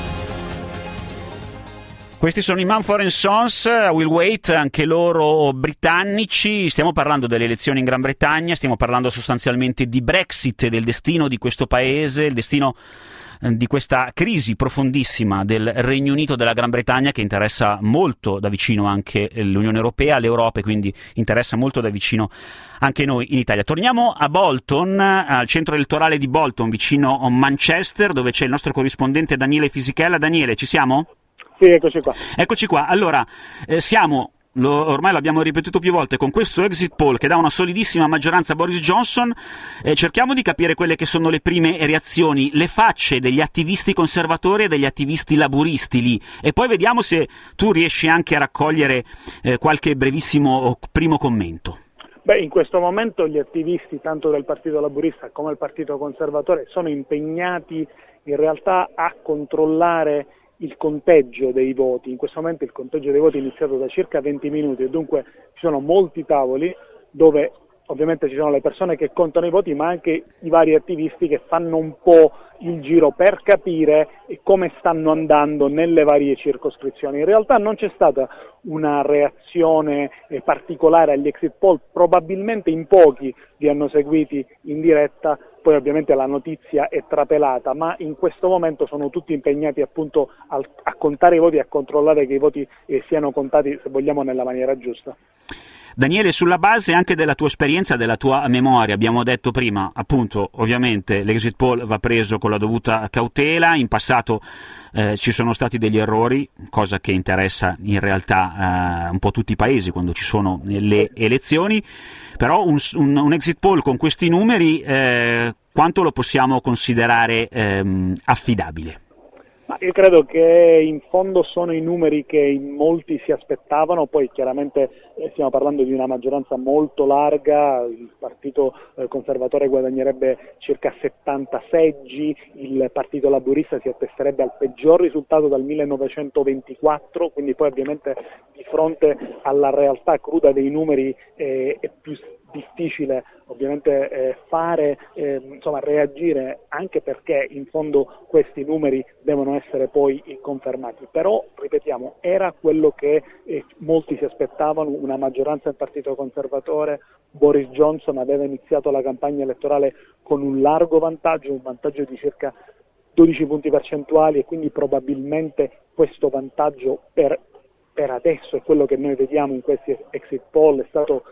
Questi sono i Mumford and Sons, Will Wait, anche loro britannici. Stiamo parlando delle elezioni in Gran Bretagna, stiamo parlando sostanzialmente di Brexit, del destino di questo paese, il destino eh, di questa crisi profondissima del Regno Unito, della Gran Bretagna, che interessa molto da vicino anche l'Unione Europea, l'Europa, e quindi interessa molto da vicino anche noi in Italia. Torniamo a Bolton, al centro elettorale di Bolton, vicino a Manchester, dove c'è il nostro corrispondente Daniele Fisichella. Daniele, ci siamo? Sì, eccoci qua. Eccoci qua. Allora, eh, siamo, lo, ormai l'abbiamo ripetuto più volte, con questo exit poll che dà una solidissima maggioranza a Boris Johnson. Eh, cerchiamo di capire quelle che sono le prime reazioni, le facce degli attivisti conservatori e degli attivisti laburisti lì, e poi vediamo se tu riesci anche a raccogliere eh, qualche brevissimo primo commento. Beh, in questo momento gli attivisti, tanto del Partito Laburista come del Partito Conservatore, sono impegnati in realtà a controllare il conteggio dei voti. In questo momento il conteggio dei voti è iniziato da circa venti minuti e dunque ci sono molti tavoli dove ovviamente ci sono le persone che contano i voti, ma anche i vari attivisti che fanno un po' il giro per capire come stanno andando nelle varie circoscrizioni. In realtà non c'è stata una reazione particolare agli exit poll, probabilmente in pochi li hanno seguiti in diretta, poi ovviamente la notizia è trapelata, ma in questo momento sono tutti impegnati appunto a, a contare i voti e a controllare che i voti eh, siano contati, se vogliamo, nella maniera giusta. Daniele, sulla base anche della tua esperienza, della tua memoria, abbiamo detto prima, appunto, ovviamente l'exit poll va preso con la dovuta cautela. In passato eh, ci sono stati degli errori, cosa che interessa in realtà eh, un po' tutti i paesi quando ci sono le elezioni, però un, un, un exit poll con questi numeri eh, quanto lo possiamo considerare ehm, affidabile? Ma io credo che in fondo sono i numeri che in molti si aspettavano, poi chiaramente eh, stiamo parlando di una maggioranza molto larga, il Partito eh, Conservatore guadagnerebbe circa settanta seggi, il Partito Laburista si attesterebbe al peggior risultato dal millenovecentoventiquattro, quindi poi ovviamente di fronte alla realtà cruda dei numeri eh, è più difficile ovviamente eh, fare, eh, insomma reagire, anche perché in fondo questi numeri devono essere poi confermati, però ripetiamo, era quello che eh, molti si aspettavano, una maggioranza del Partito Conservatore. Boris Johnson aveva iniziato la campagna elettorale con un largo vantaggio, un vantaggio di circa dodici punti percentuali, e quindi probabilmente questo vantaggio per, per adesso è quello che noi vediamo in questi exit poll, è stato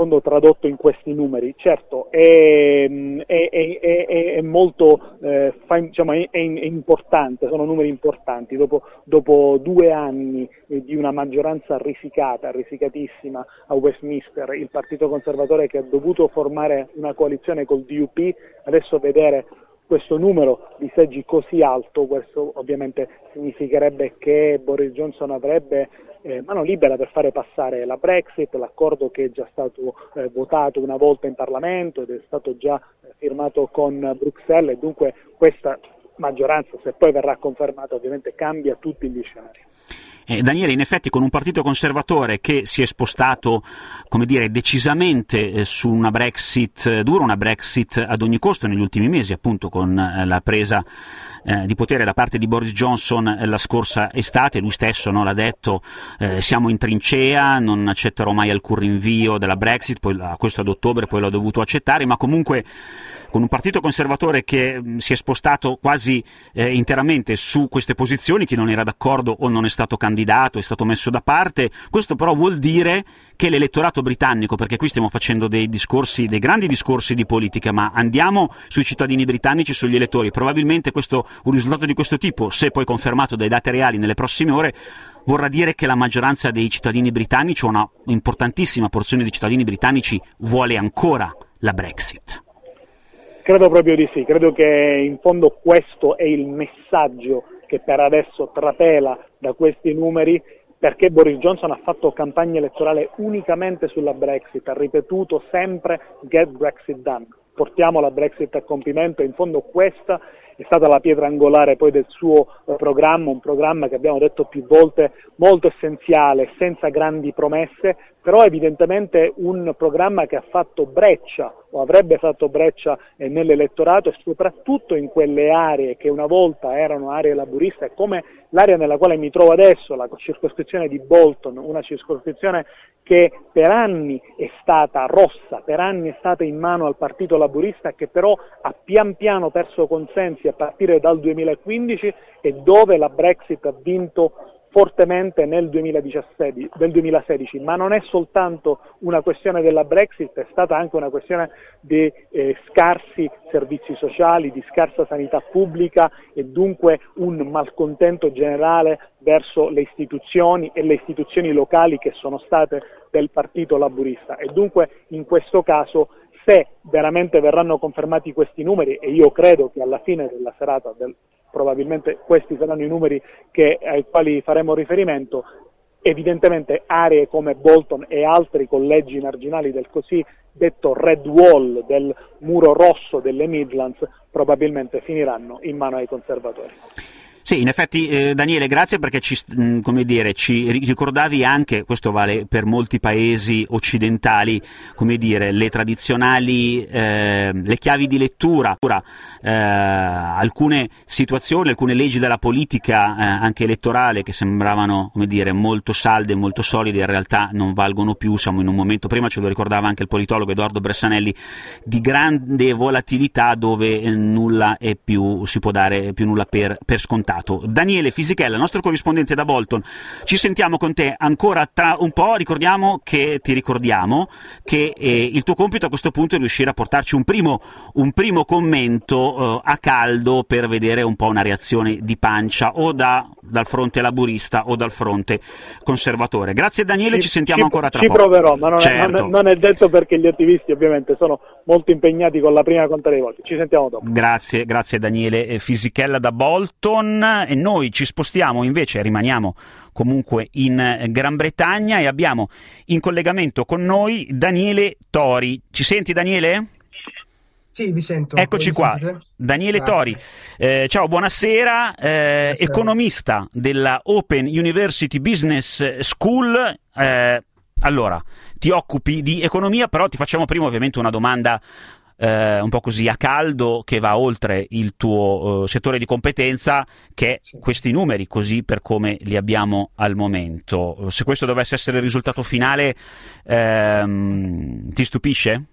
fondo tradotto in questi numeri. Certo, è, è, è, è, è molto eh, fa, diciamo, è, è importante, sono numeri importanti. Dopo, dopo due anni eh, di una maggioranza risicata, risicatissima a Westminster, il Partito Conservatore che ha dovuto formare una coalizione col D U P, adesso vedere questo numero di seggi così alto, questo ovviamente significherebbe che Boris Johnson avrebbe eh, mano libera per fare passare la Brexit, l'accordo che è già stato eh, votato una volta in Parlamento ed è stato già eh, firmato con Bruxelles, e dunque questa maggioranza, se poi verrà confermata, ovviamente cambia tutti gli scenari. Eh, Daniele, in effetti con un partito conservatore che si è spostato, come dire, decisamente eh, su una Brexit eh, dura, una Brexit ad ogni costo negli ultimi mesi, appunto con eh, la presa eh, di potere da parte di Boris Johnson eh, la scorsa estate, lui stesso no, l'ha detto, eh, siamo in trincea, non accetterò mai alcun rinvio della Brexit, poi a questo ad ottobre poi l'ho dovuto accettare, ma comunque con un partito conservatore che mh, si è spostato quasi eh, interamente su queste posizioni, chi non era d'accordo o non è stato candidato, è stato messo da parte. Questo però vuol dire che l'elettorato britannico, perché qui stiamo facendo dei discorsi, dei grandi discorsi di politica, ma andiamo sui cittadini britannici, sugli elettori, probabilmente questo, un risultato di questo tipo, se poi confermato dai dati reali nelle prossime ore, vorrà dire che la maggioranza dei cittadini britannici, o una importantissima porzione di cittadini britannici, vuole ancora la Brexit. Credo proprio di sì, credo che in fondo questo è il messaggio che per adesso trapela da questi numeri, perché Boris Johnson ha fatto campagna elettorale unicamente sulla Brexit, ha ripetuto sempre "get Brexit done", portiamo la Brexit a compimento, e in fondo questa è stata la pietra angolare poi del suo eh, programma, un programma che abbiamo detto più volte molto essenziale, senza grandi promesse, però evidentemente un programma che ha fatto breccia o avrebbe fatto breccia eh, nell'elettorato, e soprattutto in quelle aree che una volta erano aree laburiste, come l'area nella quale mi trovo adesso, la circoscrizione di Bolton, una circoscrizione che per anni è stata rossa, per anni è stata in mano al Partito Laburista, che però ha pian piano perso consensi a partire dal duemilaquindici, e dove la Brexit ha vinto fortemente nel duemiladiciassette, del duemilasedici, ma non è soltanto una questione della Brexit, è stata anche una questione di eh, scarsi servizi sociali, di scarsa sanità pubblica, e dunque un malcontento generale verso le istituzioni e le istituzioni locali che sono state del Partito Laburista. E dunque in questo caso, se veramente verranno confermati questi numeri, e io credo che alla fine della serata del probabilmente questi saranno i numeri che, ai quali faremo riferimento, evidentemente aree come Bolton e altri collegi marginali del così detto Red Wall, del muro rosso delle Midlands, probabilmente finiranno in mano ai conservatori. Sì, in effetti eh, Daniele, grazie, perché ci, mh, come dire, ci ricordavi anche, questo vale per molti paesi occidentali, come dire, le tradizionali, eh, le chiavi di lettura, eh, alcune situazioni, alcune leggi della politica eh, anche elettorale che sembravano, come dire, molto salde, molto solide, in realtà non valgono più. Siamo in un momento, prima ce lo ricordava anche il politologo Edoardo Bressanelli, di grande volatilità, dove eh, nulla è più, si può dare più nulla per, per scontato. Daniele Fisichella, nostro corrispondente da Bolton, ci sentiamo con te ancora tra un po'. Ricordiamo che ti ricordiamo che eh, il tuo compito a questo punto è riuscire a portarci un primo, un primo commento eh, a caldo, per vedere un po' una reazione di pancia o da, dal fronte laburista o dal fronte conservatore. Grazie Daniele, ci, ci sentiamo ci, ancora tra ci poco. Ci proverò, ma non, certo. è, non, è, non è detto, perché gli attivisti ovviamente sono molto impegnati con la prima conta dei voti. Ci sentiamo dopo. Grazie, grazie Daniele Fisichella da Bolton. E noi ci spostiamo invece, rimaniamo comunque in Gran Bretagna, e abbiamo in collegamento con noi Daniele Tori. Ci senti Daniele? Sì, vi sento. Eccoci mi qua, sentite? Daniele Grazie. Tori. Eh, ciao, buonasera, eh, buonasera. Economista della Open University Business School. Eh, allora, ti occupi di economia, però ti facciamo prima ovviamente una domanda Eh, un po' così a caldo, che va oltre il tuo uh, settore di competenza, che è sì. questi numeri, così per come li abbiamo al momento. Se questo dovesse essere il risultato finale, ehm, ti stupisce?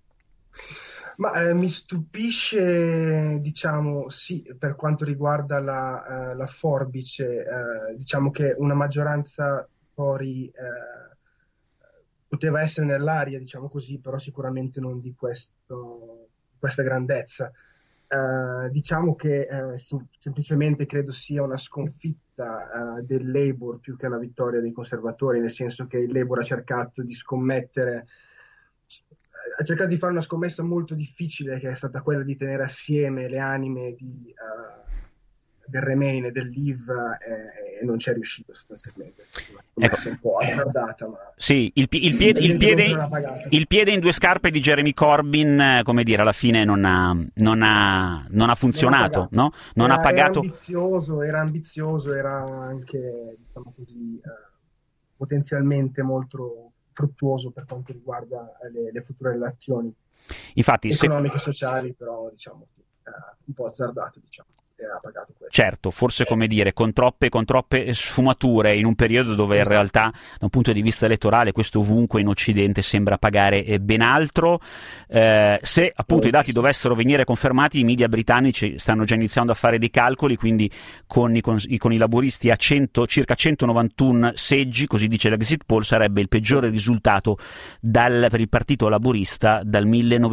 Ma eh, mi stupisce, diciamo, sì, per quanto riguarda la, uh, la forbice, uh, diciamo che una maggioranza Tory uh, poteva essere nell'aria, diciamo così, però sicuramente non di questo, questa grandezza. Uh, diciamo che uh, sim- semplicemente credo sia una sconfitta uh, del Labour più che una vittoria dei conservatori, nel senso che il Labour ha cercato di scommettere, ha cercato di fare una scommessa molto difficile, che è stata quella di tenere assieme le anime di, uh, del Remain e del Leave, e, e non ci è riuscito sostanzialmente. Una scommessa ecco. un po' azzardata, ma sì, il, pi- il, piede, il, piede, il piede in due scarpe di Jeremy Corbyn, come dire, alla fine non ha, non ha, non ha funzionato, non ha pagato. No? Non era, ha pagato. Era ambizioso, era ambizioso, era anche, diciamo così, eh, potenzialmente molto fruttuoso per quanto riguarda le, le future relazioni Infatti, economiche e se... sociali, però diciamo eh, un po' azzardato, diciamo. Ha pagato questo. Certo, forse come dire, con troppe, con troppe sfumature in un periodo dove esatto. in realtà da un punto di vista elettorale questo ovunque in Occidente sembra pagare ben altro. Eh, se appunto oh, i dati sì. dovessero venire confermati, i media britannici stanno già iniziando a fare dei calcoli, quindi con i, con, con i laburisti a cento, circa centonovantuno seggi, così dice l'exit poll, sarebbe il peggiore risultato dal, per il partito laburista dal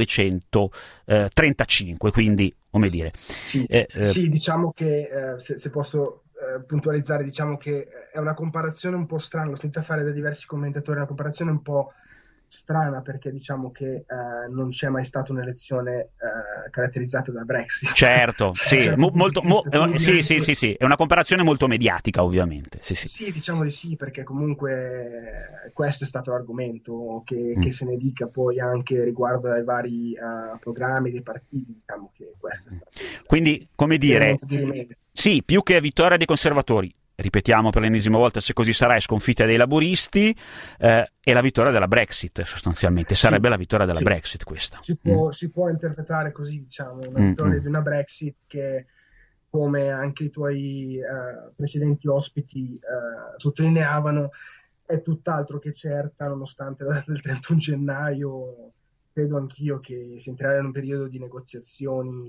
millenovecentotrentacinque, quindi come dire. Sì, eh, sì diciamo che eh, se, se posso eh, puntualizzare, diciamo che è una comparazione un po' strana, l'ho sentita fare da diversi commentatori, una comparazione un po' strana, perché diciamo che eh, non c'è mai stata un'elezione eh, caratterizzata da Brexit. Certo, sì, cioè, mo, molto, mo, eh, sì, anche... sì, sì, sì, è una comparazione molto mediatica, ovviamente. Sì, sì. sì, diciamo di sì, perché comunque questo è stato l'argomento, che, mm. che se ne dica poi anche riguardo ai vari uh, programmi dei partiti, diciamo che questo è stato. Quindi, come dire, di sì, più che vittoria dei conservatori, ripetiamo per l'ennesima volta, se così sarà, è sconfitta dei laburisti, eh, e la vittoria della Brexit, sostanzialmente sarebbe sì, la vittoria della sì. Brexit questa. Si può, mm. si può interpretare così, diciamo, una vittoria mm-hmm. di una Brexit che, come anche i tuoi uh, precedenti ospiti uh, sottolineavano, è tutt'altro che certa, nonostante la data del trentuno gennaio credo anch'io che si entrerà in un periodo di negoziazioni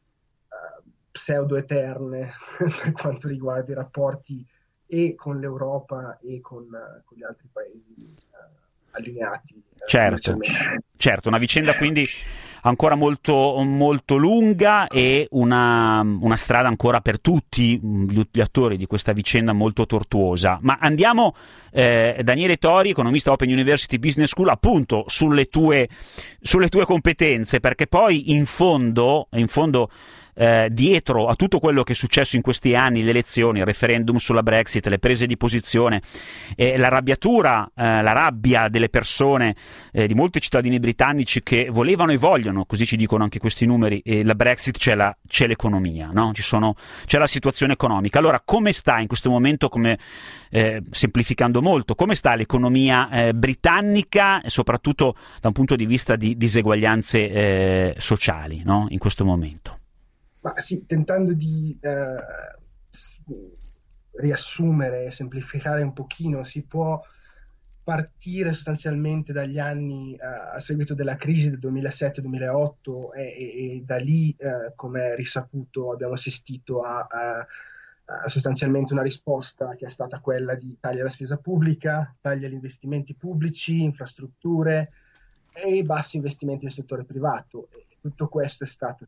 uh, pseudo-eterne per quanto riguarda i rapporti e con l'Europa e con, uh, con gli altri paesi uh, allineati. Uh, certo, certo, una vicenda quindi ancora molto, molto lunga e una, una strada ancora per tutti gli attori di questa vicenda molto tortuosa. Ma andiamo, eh, Daniele Tori, economista Open University Business School, appunto sulle tue, sulle tue competenze, perché poi in fondo, in fondo Eh, dietro a tutto quello che è successo in questi anni, le elezioni, il referendum sulla Brexit, le prese di posizione, eh, l'arrabbiatura, eh, la rabbia delle persone, eh, di molti cittadini britannici che volevano e vogliono, così ci dicono anche questi numeri, eh, la Brexit, c'è, la, c'è l'economia, no? Ci sono, c'è la situazione economica. Allora, come sta in questo momento, come, eh, semplificando molto, come sta l'economia eh, britannica, e soprattutto da un punto di vista di diseguaglianze eh, sociali, no? In questo momento? Ma sì, tentando di eh, riassumere e semplificare un pochino, si può partire sostanzialmente dagli anni eh, a seguito della crisi del duemilasette duemilaotto e, e, e da lì, eh, come è risaputo, abbiamo assistito a, a, a sostanzialmente una risposta che è stata quella di tagli alla spesa pubblica, tagli agli investimenti pubblici, infrastrutture e bassi investimenti nel settore privato. E tutto questo è stato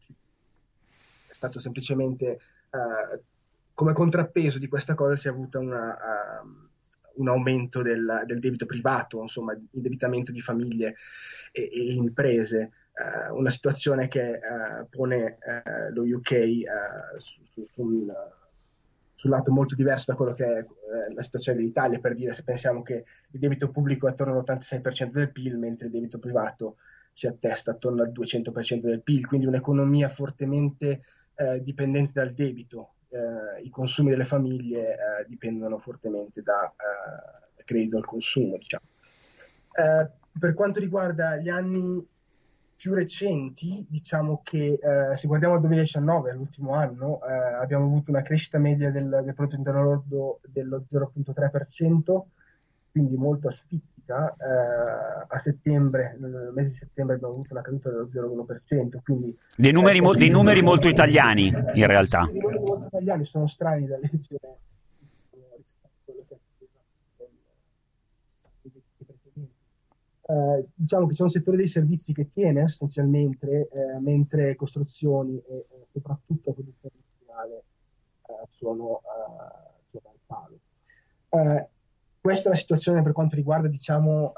è stato semplicemente uh, come contrappeso di questa cosa si è avuto una, uh, un aumento del, del debito privato, insomma, indebitamento di famiglie e, e imprese, uh, una situazione che uh, pone uh, lo U K uh, su, su, sul, sul lato molto diverso da quello che è uh, la situazione dell'Italia, per dire, se pensiamo che il debito pubblico è attorno all'ottantasei per cento del P I L, mentre il debito privato si attesta attorno al duecento per cento del P I L, quindi un'economia fortemente Eh, dipendente dal debito, eh, i consumi delle famiglie eh, dipendono fortemente da eh, credito al consumo, diciamo. Eh, per quanto riguarda gli anni più recenti, diciamo che eh, se guardiamo al duemiladiciannove, l'ultimo anno, eh, abbiamo avuto una crescita media del, del prodotto interno lordo dello zero virgola tre per cento, quindi molto asfittica. Eh, a settembre, nel mese di settembre abbiamo avuto una caduta dello zero virgola uno per cento, quindi dei numeri, mo- dei numeri molto italiani in realtà. Dei numeri molto italiani, sono strani da leggere rispetto a quello che è eh, diciamo che c'è un settore dei servizi che tiene sostanzialmente, eh, mentre costruzioni e eh, soprattutto produzione industriale eh, sono, eh, sono al palo. Eh, questa è la situazione per quanto riguarda, diciamo,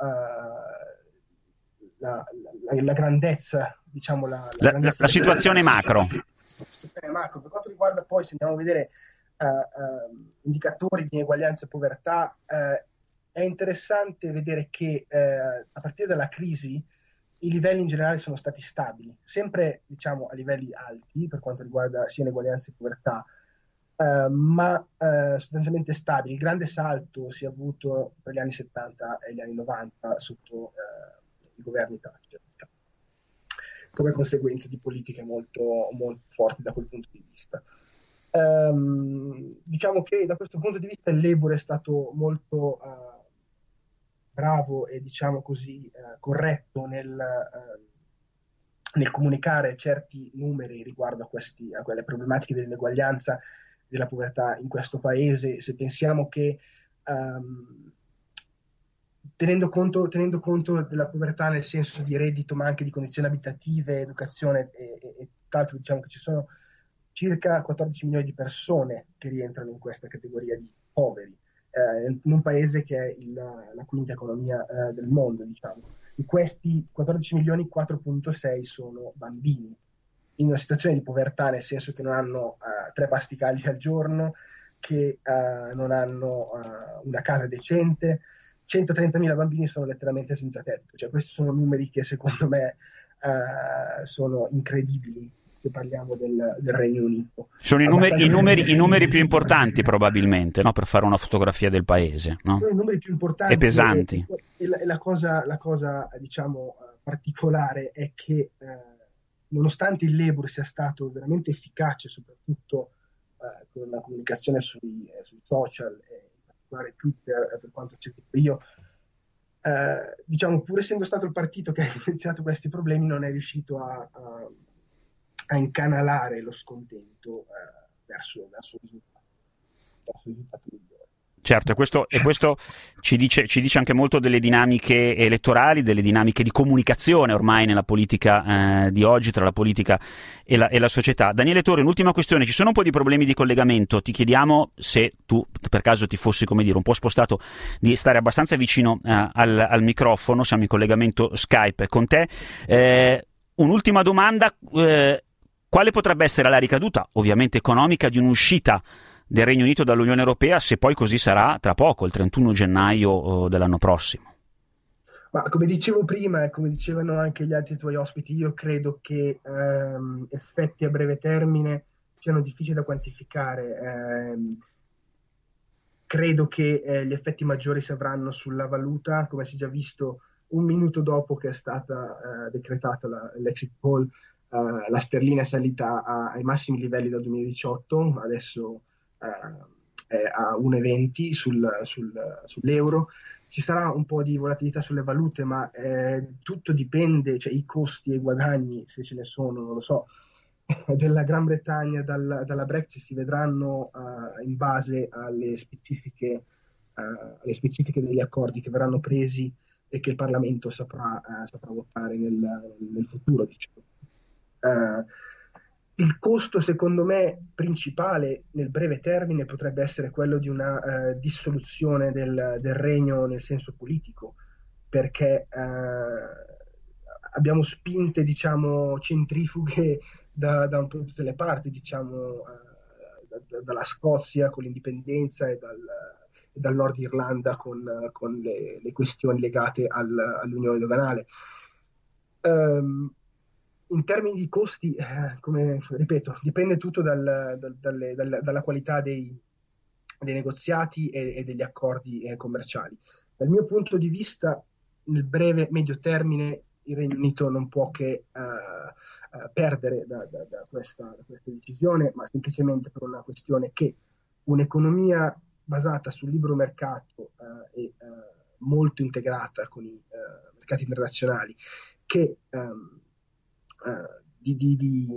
eh, la, la, la grandezza, diciamo, la, la, la, grandezza la situazione macro. La situazione macro. Per quanto riguarda poi, se andiamo a vedere uh, uh, indicatori di ineguaglianza e povertà, uh, è interessante vedere che uh, a partire dalla crisi i livelli in generale sono stati stabili, sempre, diciamo, a livelli alti per quanto riguarda sia ineguaglianza che povertà, uh, ma uh, sostanzialmente stabili. Il grande salto si è avuto per gli anni settanta e gli anni novanta sotto uh, i governi Thatcher, come conseguenza di politiche molto, molto forti da quel punto di vista. Um, diciamo che da questo punto di vista il Labour è stato molto uh, bravo e, diciamo così, uh, corretto nel, uh, nel comunicare certi numeri riguardo a, questi, a quelle problematiche dell'ineguaglianza e della povertà in questo paese. Se pensiamo che um, Tenendo conto, tenendo conto della povertà nel senso di reddito, ma anche di condizioni abitative, educazione e, e, e tutt'altro, diciamo che ci sono circa quattordici milioni di persone che rientrano in questa categoria di poveri, eh, in un paese che è il, la quinta economia eh, del mondo, diciamo. Di questi quattordici milioni, quattro virgola sei sono bambini, in una situazione di povertà, nel senso che non hanno uh, tre pasti caldi al giorno, che uh, non hanno uh, una casa decente. centotrentamila bambini sono letteralmente senza tetto, cioè questi sono numeri che secondo me uh, sono incredibili se parliamo del, del Regno Unito. Sono i numeri, i, numeri, i numeri più importanti probabilmente, no? Per fare una fotografia del paese, no? Sono i numeri più importanti e pesanti. E, e, la, e la, cosa, la cosa diciamo particolare è che uh, nonostante il Labour sia stato veramente efficace, soprattutto uh, con la comunicazione sui, eh, sui social e Twitter, per quanto c'è io, eh, diciamo, pur essendo stato il partito che ha iniziato questi problemi, non è riuscito a, a, a incanalare lo scontento eh, verso, verso il risultato, verso il risultato migliore. Certo, e questo, e questo ci dice, ci dice anche molto delle dinamiche elettorali, delle dinamiche di comunicazione ormai nella politica eh, di oggi, tra la politica e la, e la società. Daniele Torri, un'ultima questione, ci sono un po' di problemi di collegamento, ti chiediamo se tu per caso ti fossi, come dire, un po' spostato, di stare abbastanza vicino eh, al, al microfono, siamo in collegamento Skype con te. Eh, un'ultima domanda, eh, quale potrebbe essere la ricaduta, ovviamente economica, di un'uscita del Regno Unito dall'Unione Europea, se poi così sarà tra poco, il trentuno gennaio dell'anno prossimo? Ma come dicevo prima e come dicevano anche gli altri tuoi ospiti, io credo che ehm, effetti a breve termine siano difficili da quantificare. Ehm, credo che eh, gli effetti maggiori si avranno sulla valuta, come si è già visto un minuto dopo che è stata eh, decretata la, l'exit poll, eh, la sterlina è salita a, ai massimi livelli dal duemiladiciotto, adesso è a uno virgola venti sul, sul, sull'euro. Ci sarà un po' di volatilità sulle valute, ma eh, tutto dipende, cioè i costi e i guadagni, se ce ne sono, non lo so, della Gran Bretagna dal, dalla Brexit si vedranno uh, in base alle specifiche, uh, alle specifiche degli accordi che verranno presi e che il Parlamento saprà, uh, saprà votare nel, nel futuro, diciamo. Uh, Il costo, secondo me, principale nel breve termine potrebbe essere quello di una uh, dissoluzione del, del regno nel senso politico, perché uh, abbiamo spinte, diciamo, centrifughe da, da un po' tutte le parti, diciamo, uh, da, da, dalla Scozia con l'indipendenza e dal, e dal Nord Irlanda con, uh, con le, le questioni legate al, all'unione doganale. Um, In termini di costi, eh, come ripeto, dipende tutto dal, dal, dalle, dal, dalla qualità dei, dei negoziati e, e degli accordi eh, commerciali. Dal mio punto di vista, nel breve medio termine, il Regno Unito non può che uh, uh, perdere da, da, da, questa, da questa decisione, ma semplicemente per una questione che un'economia basata sul libero mercato uh, e uh, molto integrata con i uh, mercati internazionali, che um, Uh, di, di, di,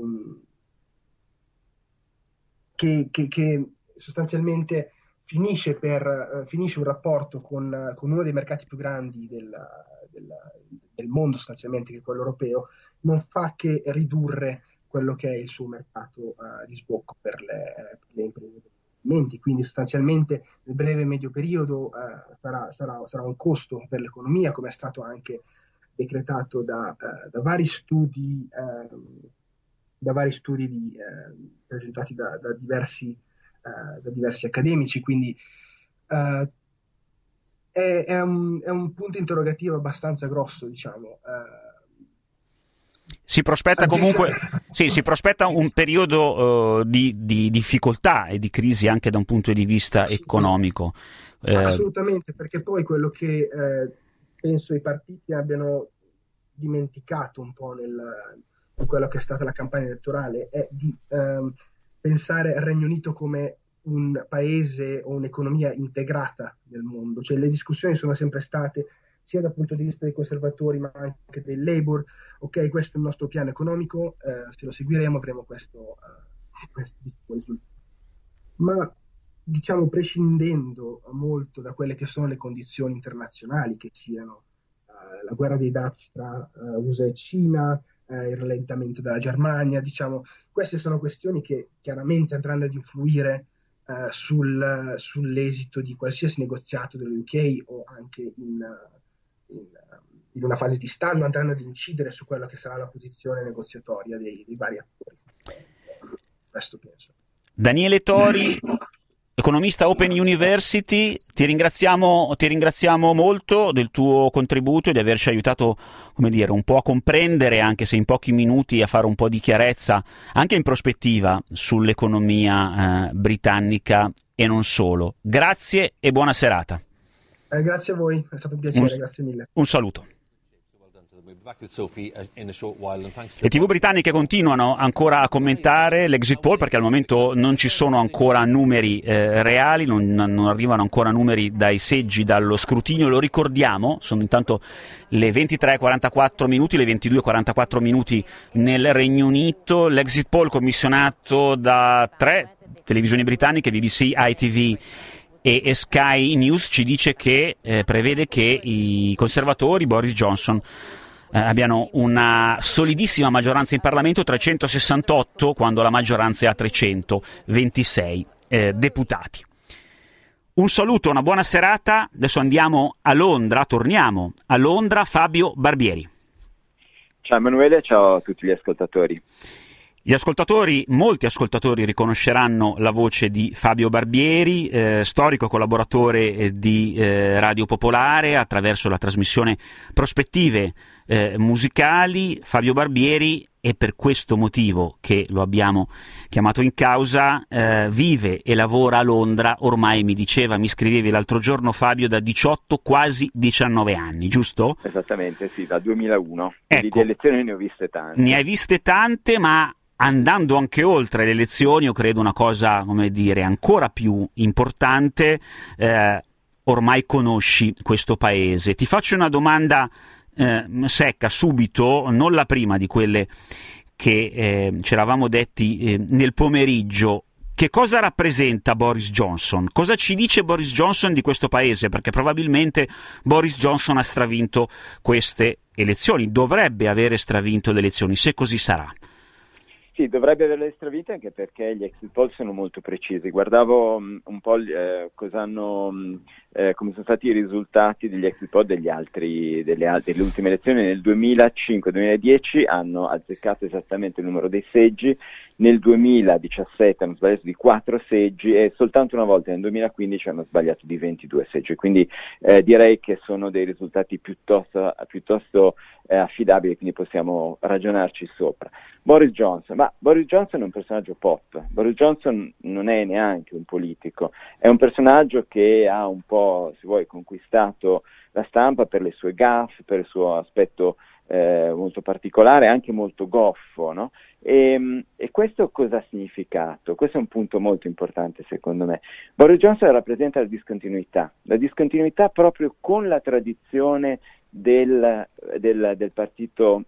che, che, che sostanzialmente finisce, per, uh, finisce un rapporto con, uh, con uno dei mercati più grandi del, del, del mondo sostanzialmente, che è quello europeo, non fa che ridurre quello che è il suo mercato uh, di sbocco per le, per le imprese. Quindi sostanzialmente nel breve e medio periodo uh, sarà, sarà, sarà un costo per l'economia, come è stato anche decretato da, uh, da vari studi, uh, da vari studi di, uh, presentati da, da, diversi, uh, da diversi accademici. Quindi uh, è, è, un, è un punto interrogativo abbastanza grosso, diciamo. Uh, Si prospetta comunque sì, si prospetta un periodo uh, di, di difficoltà e di crisi anche da un punto di vista economico. Eh, Assolutamente, perché poi quello che eh, penso i partiti abbiano dimenticato un po' nel, in quello che è stata la campagna elettorale è di eh, pensare al Regno Unito come un paese o un'economia integrata nel mondo. Cioè, le discussioni sono sempre state sia dal punto di vista dei conservatori ma anche dei Labour: ok, questo è il nostro piano economico, eh, se lo seguiremo avremo questo, uh, questo risultato. Ma diciamo prescindendo molto da quelle che sono le condizioni internazionali, che siano uh, la guerra dei dazi tra uh, U S A e Cina, uh, il rallentamento della Germania, diciamo, queste sono questioni che chiaramente andranno ad influire uh, sul, sull'esito di qualsiasi negoziato dello U K o anche in... Uh, In, in una fase di stallo, andranno ad incidere su quello che sarà la posizione negoziatoria dei, dei vari attori. Questo penso. Daniele Tori, economista Open University, ti ringraziamo, ti ringraziamo molto del tuo contributo e di averci aiutato, come dire, un po' a comprendere, anche se in pochi minuti, a fare un po' di chiarezza, anche in prospettiva, sull'economia eh, britannica e non solo. Grazie e buona serata. Eh, grazie a voi, è stato un piacere, un, grazie mille. Un saluto. Le tivù britanniche continuano ancora a commentare l'exit poll perché al momento non ci sono ancora numeri eh, reali, non, non arrivano ancora numeri dai seggi, dallo scrutinio, lo ricordiamo, sono intanto le ventitré e quarantaquattro minuti, le ventidue e quarantaquattro minuti nel Regno Unito. L'exit poll commissionato da tre televisioni britanniche, B B C, I T V e Sky News, ci dice che eh, prevede che i conservatori, Boris Johnson, eh, abbiano una solidissima maggioranza in Parlamento, trecentosessantotto, quando la maggioranza è a trecentoventisei eh, deputati. Un saluto, una buona serata. Adesso andiamo a Londra, torniamo a Londra. Fabio Barbieri. Ciao Emanuele, ciao a tutti gli ascoltatori. Gli ascoltatori, molti ascoltatori riconosceranno la voce di Fabio Barbieri, eh, storico collaboratore eh, di eh, Radio Popolare attraverso la trasmissione Prospettive eh, musicali. Fabio Barbieri, e per questo motivo che lo abbiamo chiamato in causa, eh, vive e lavora a Londra, ormai mi diceva, mi scrivevi l'altro giorno Fabio, da diciotto, quasi diciannove anni, giusto? Esattamente, sì, da duemilauno. Ecco, di elezioni ne ho viste tante. Ne hai viste tante, ma andando anche oltre le elezioni, io credo una cosa, come dire, ancora più importante, eh, ormai conosci questo paese. Ti faccio una domanda eh, secca, subito, non la prima di quelle che eh, ci eravamo detti eh, nel pomeriggio. Che cosa rappresenta Boris Johnson? Cosa ci dice Boris Johnson di questo paese? Perché probabilmente Boris Johnson ha stravinto queste elezioni, dovrebbe avere stravinto le elezioni, se così sarà. Sì, dovrebbe averle stravinte anche perché gli exit poll sono molto precisi. Guardavo um, un po' eh, cosa hanno, um, eh, come sono stati i risultati degli exit poll degli altri, delle, al- delle ultime elezioni. Nel duemilacinque duemiladieci hanno azzeccato esattamente il numero dei seggi, nel duemiladiciassette hanno sbagliato di quattro seggi e soltanto una volta nel duemilaquindici hanno sbagliato di ventidue seggi. Quindi eh, direi che sono dei risultati piuttosto, piuttosto eh, affidabili, quindi possiamo ragionarci sopra. Boris Johnson, ma Boris Johnson è un personaggio pop. Boris Johnson non è neanche un politico, è un personaggio che ha un po', se vuoi, conquistato la stampa per le sue gaffe, per il suo aspetto eh, molto particolare, anche molto goffo, no? E, e questo cosa ha significato? Questo è un punto molto importante secondo me. Boris Johnson rappresenta la discontinuità, la discontinuità proprio con la tradizione del, del, del partito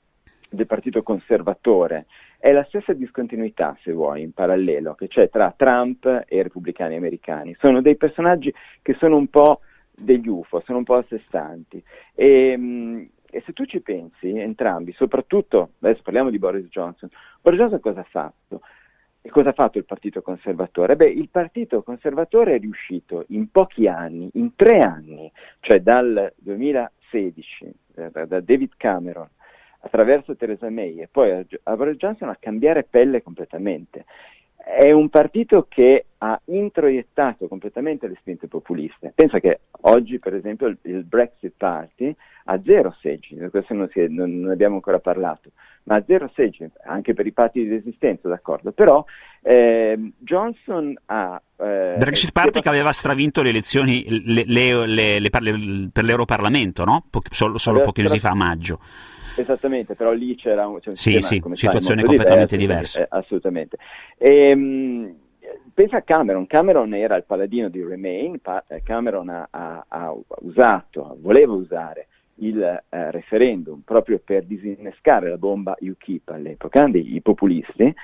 del partito conservatore. È la stessa discontinuità, se vuoi, in parallelo, che c'è tra Trump e i repubblicani americani. Sono dei personaggi che sono un po' degli U F O, sono un po' a sé stanti. E, e se tu ci pensi, entrambi, soprattutto, adesso parliamo di Boris Johnson, Boris Johnson cosa ha fatto? E cosa ha fatto il Partito Conservatore? Beh, il Partito Conservatore è riuscito in pochi anni, in tre anni, cioè dal duemilasedici, da, da David Cameron, attraverso Theresa May e poi a, a Boris Johnson, a cambiare pelle completamente. È un partito che ha introiettato completamente le spinte populiste. Pensa che oggi, per esempio, il, il Brexit Party ha zero seggi, di questo non, si è, non, non abbiamo ancora parlato, ma ha zero seggi, anche per i patti di resistenza, d'accordo. Però eh, Johnson ha... Eh, Brexit Party che aveva stravinto le elezioni le, le, le, le, le, per l'Europarlamento, no? Po- solo solo pochi mesi fa, a maggio. Esattamente, però lì c'era un, c'è un sì, sistema, sì, come situazione sai, completamente diverso, diversa. Eh, assolutamente. E, mh, pensa a Cameron, Cameron era il paladino di Remain, pa- Cameron ha, ha, ha usato, voleva usare il eh, referendum proprio per disinnescare la bomba U KIP all'epoca, dei populisti,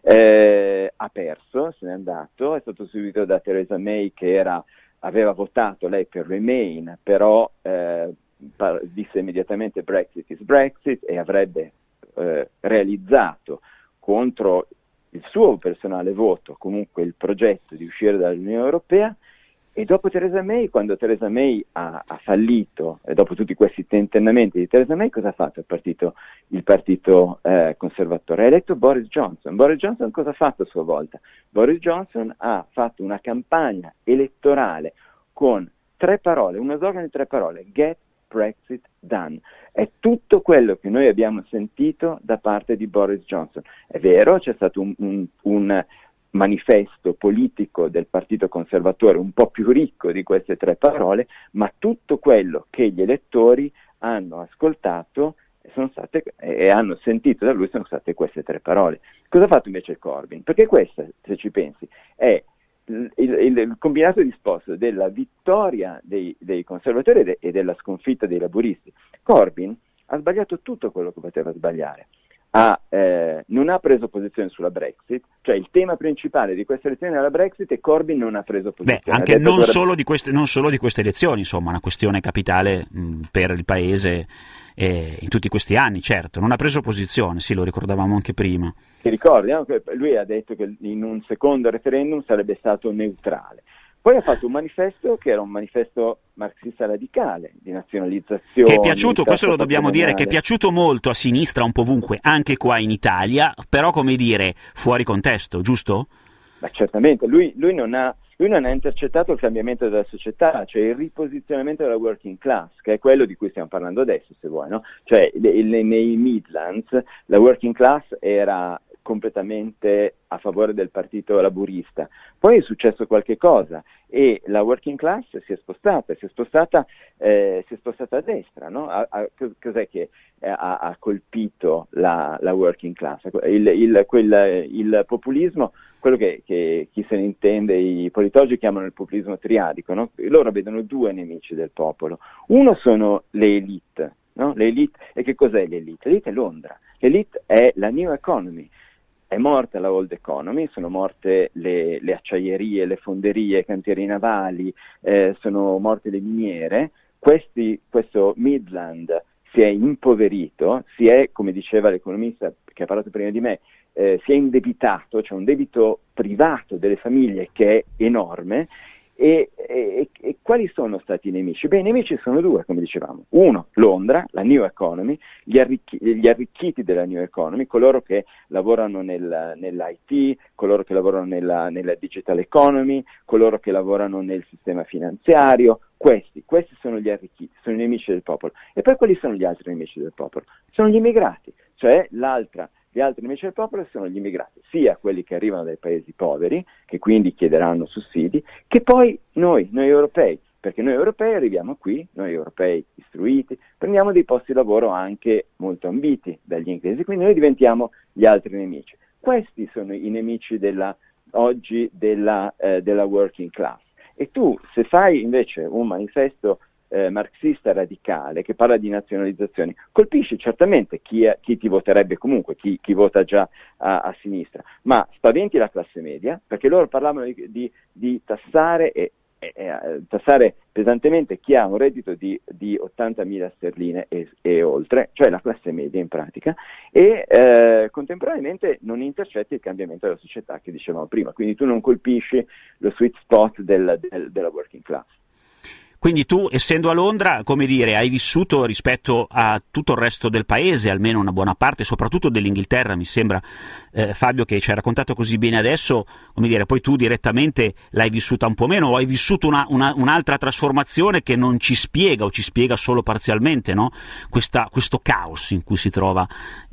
eh, ha perso, se n'è andato, è stato subito da Theresa May che era, aveva votato lei per Remain, però... Eh, disse immediatamente Brexit is Brexit e avrebbe eh, realizzato contro il suo personale voto comunque il progetto di uscire dall'Unione Europea. E dopo Theresa May, quando Theresa May ha, ha fallito, e dopo tutti questi tentennamenti di Theresa May, cosa ha fatto il partito, il partito eh, conservatore? Ha eletto Boris Johnson. Boris Johnson cosa ha fatto a sua volta? Boris Johnson ha fatto una campagna elettorale con tre parole, uno slogan di tre parole: Get Brexit done. È tutto quello che noi abbiamo sentito da parte di Boris Johnson. È vero, c'è stato un, un, un manifesto politico del Partito Conservatore un po' più ricco di queste tre parole, ma tutto quello che gli elettori hanno ascoltato sono state, e hanno sentito da lui sono state queste tre parole. Cosa ha fatto invece il Corbyn? Perché questa, se ci pensi, è Il, il, il combinato disposto della vittoria dei, dei conservatori e, de, e della sconfitta dei laburisti. Corbyn ha sbagliato tutto quello che poteva sbagliare. Ha, eh, non ha preso posizione sulla Brexit, cioè il tema principale di queste elezioni era la Brexit, e Corbyn non ha preso posizione. Beh, anche non, dovrebbe... solo di queste, non solo di queste elezioni, insomma, una questione capitale mh, per il paese eh, in tutti questi anni, certo. Non ha preso posizione, sì, lo ricordavamo anche prima. Ti ricordi, no? Lui ha detto che in un secondo referendum sarebbe stato neutrale. Poi ha fatto un manifesto che era un manifesto marxista radicale, di nazionalizzazione. Che è piaciuto, questo lo dobbiamo dire, che è piaciuto molto a sinistra un po' ovunque, anche qua in Italia, però, come dire, fuori contesto, giusto? Beh, certamente, lui, lui, non ha, lui non ha intercettato il cambiamento della società, cioè il riposizionamento della working class, che è quello di cui stiamo parlando adesso, se vuoi, no? Cioè le, le, nei Midlands la working class era completamente a favore del partito laburista. Poi è successo qualche cosa e la working class si è spostata, si è spostata, eh, si è spostata a destra, no? A, a, cos'è che eh, ha, ha colpito la, la working class? Il, il, quel, il populismo, quello che, che chi se ne intende, i politologi chiamano il populismo triadico, no? Loro vedono due nemici del popolo. Uno sono le elite, no? Le elite, e che cos'è l'elite? L'elite è Londra, l'elite è la new economy. È morta la old economy, sono morte le, le acciaierie, le fonderie, i cantieri navali, eh, sono morte le miniere. Questi, questo Midland si è impoverito, si è, come diceva l'economista che ha parlato prima di me, eh, si è indebitato, c'è un debito privato delle famiglie che è enorme. E, e, e quali sono stati i nemici? Beh, i nemici sono due, come dicevamo. Uno, Londra, la new economy, gli, arricchi, gli arricchiti della new economy, coloro che lavorano nel, nell'I T, coloro che lavorano nella, nella digital economy, coloro che lavorano nel sistema finanziario. Questi, questi sono gli arricchiti, sono i nemici del popolo. E poi quali sono gli altri nemici del popolo? Sono gli immigrati, cioè l'altra. Gli altri nemici del popolo sono gli immigrati, sia quelli che arrivano dai paesi poveri, che quindi chiederanno sussidi, che poi noi, noi europei, perché noi europei arriviamo qui, noi europei istruiti, prendiamo dei posti di lavoro anche molto ambiti dagli inglesi, quindi noi diventiamo gli altri nemici. Questi sono i nemici della, oggi della, eh, della working class. E tu, se fai invece un manifesto Eh, marxista radicale che parla di nazionalizzazioni, colpisci certamente chi, è, chi ti voterebbe comunque, chi, chi vota già a, a sinistra, ma spaventi la classe media, perché loro parlavano di, di, di tassare e eh, eh, tassare pesantemente chi ha un reddito di, di ottantamila sterline e, e oltre, cioè la classe media in pratica, e eh, contemporaneamente non intercetti il cambiamento della società che dicevamo prima, quindi tu non colpisci lo sweet spot del, del, della working class. Quindi tu, essendo a Londra, come dire, hai vissuto rispetto a tutto il resto del paese, almeno una buona parte, soprattutto dell'Inghilterra, mi sembra, eh, Fabio, che ci hai raccontato così bene adesso, come dire, poi tu direttamente l'hai vissuta un po' meno, o hai vissuto una, una, un'altra trasformazione che non ci spiega, o ci spiega solo parzialmente, no? Questa, questo caos in cui si trova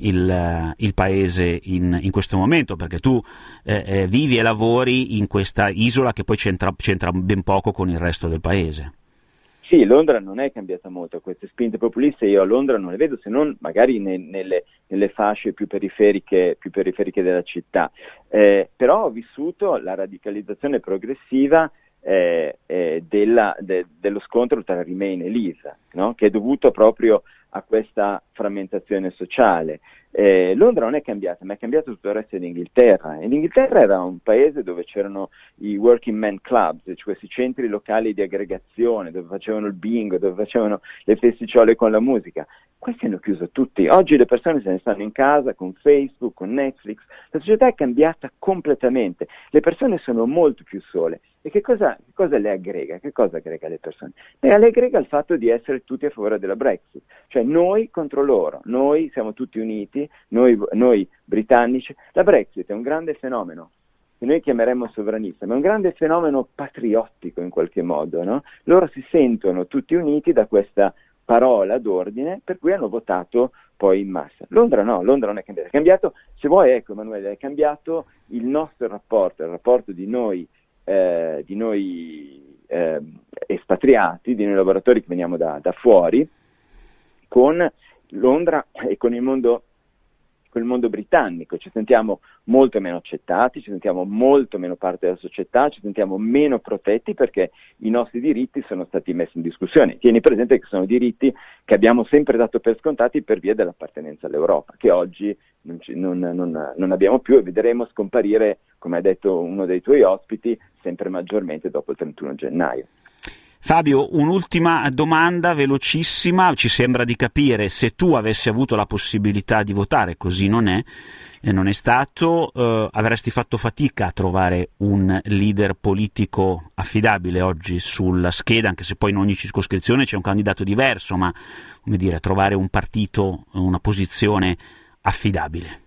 il, il paese in, in questo momento, perché tu eh, eh, vivi e lavori in questa isola che poi c'entra, c'entra ben poco con il resto del paese. Sì, Londra non è cambiata molto, queste spinte populiste io a Londra non le vedo, se non magari ne, nelle, nelle fasce più periferiche, più periferiche della città, eh, però ho vissuto la radicalizzazione progressiva eh, eh, della, de, dello scontro tra Remain e Leave, no? Che è dovuto proprio a questa frammentazione sociale. Eh, Londra non è cambiata, ma è cambiato tutto il resto dell'Inghilterra. E l'Inghilterra era un paese dove c'erano i working men clubs, cioè questi centri locali di aggregazione, dove facevano il bingo, dove facevano le festicciole con la musica. Questi hanno chiuso tutti. Oggi le persone se ne stanno in casa con Facebook, con Netflix. La società è cambiata completamente. Le persone sono molto più sole. E che cosa, che cosa le aggrega? Che cosa aggrega alle persone? E le aggrega il fatto di essere tutti a favore della Brexit. Cioè noi contro loro, noi siamo tutti uniti, noi, noi britannici. La Brexit è un grande fenomeno che noi chiameremmo sovranista, ma è un grande fenomeno patriottico in qualche modo, no? Loro si sentono tutti uniti da questa parola d'ordine, per cui hanno votato poi in massa. Londra no, Londra non è cambiata. È cambiato, se vuoi, ecco Emanuele, è cambiato il nostro rapporto, il rapporto di noi Eh, di noi eh, espatriati, di noi lavoratori che veniamo da, da fuori, con Londra e con il mondo, con il mondo britannico. Ci sentiamo molto meno accettati, ci sentiamo molto meno parte della società, ci sentiamo meno protetti perché i nostri diritti sono stati messi in discussione. Tieni presente che sono diritti che abbiamo sempre dato per scontati per via dell'appartenenza all'Europa, che oggi non, ci, non, non, non abbiamo più e vedremo scomparire, come ha detto uno dei tuoi ospiti, sempre maggiormente dopo il trentuno gennaio. Fabio, un'ultima domanda velocissima, ci sembra di capire, se tu avessi avuto la possibilità di votare, così non è, e non è stato, eh, avresti fatto fatica a trovare un leader politico affidabile oggi sulla scheda, anche se poi in ogni circoscrizione c'è un candidato diverso, ma come dire, trovare un partito, una posizione affidabile.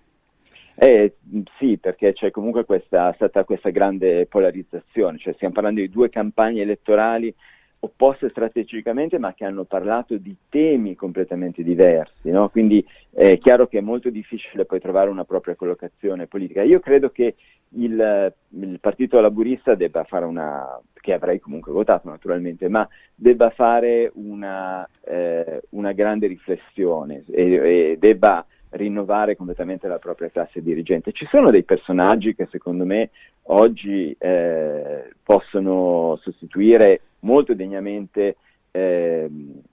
Eh, sì, perché c'è comunque questa, stata questa grande polarizzazione, cioè stiamo parlando di due campagne elettorali opposte strategicamente ma che hanno parlato di temi completamente diversi, no? Quindi è chiaro che è molto difficile poi trovare una propria collocazione politica. Io credo che il, il Partito Laburista debba fare una, che avrei comunque votato naturalmente, ma debba fare una, eh, una grande riflessione e, e debba rinnovare completamente la propria classe dirigente. Ci sono dei personaggi che secondo me oggi eh, possono sostituire molto degnamente eh,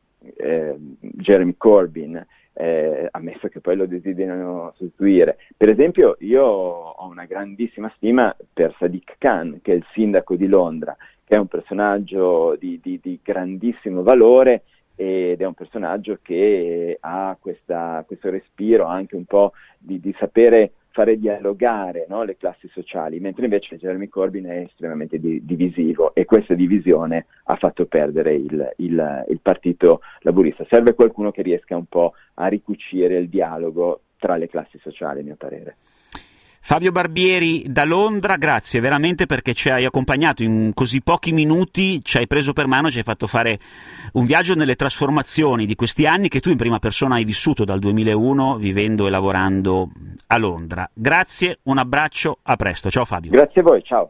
eh, Jeremy Corbyn, eh, ammesso che poi lo desiderino sostituire. Per esempio io ho una grandissima stima per Sadiq Khan, che è il sindaco di Londra, che è un personaggio di, di, di grandissimo valore ed è un personaggio che ha questa, questo respiro anche un po' di, di sapere fare dialogare, no, le classi sociali, mentre invece Jeremy Corbyn è estremamente di, divisivo e questa divisione ha fatto perdere il, il, il Partito Laburista. Serve qualcuno che riesca un po' a ricucire il dialogo tra le classi sociali, a mio parere. Fabio Barbieri da Londra, grazie veramente perché ci hai accompagnato in così pochi minuti, ci hai preso per mano, ci hai fatto fare un viaggio nelle trasformazioni di questi anni che tu in prima persona hai vissuto dal duemilauno vivendo e lavorando a Londra. Grazie, un abbraccio, a presto. Ciao Fabio. Grazie a voi, ciao.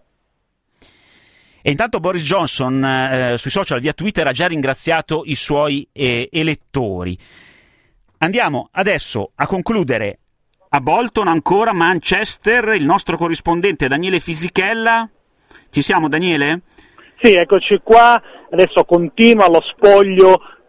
E intanto Boris Johnson eh, sui social via Twitter ha già ringraziato i suoi eh, elettori. Andiamo adesso a concludere a Bolton, ancora Manchester, il nostro corrispondente Daniele Fisichella. Ci siamo, Daniele? Sì, eccoci qua. Adesso continua lo spoglio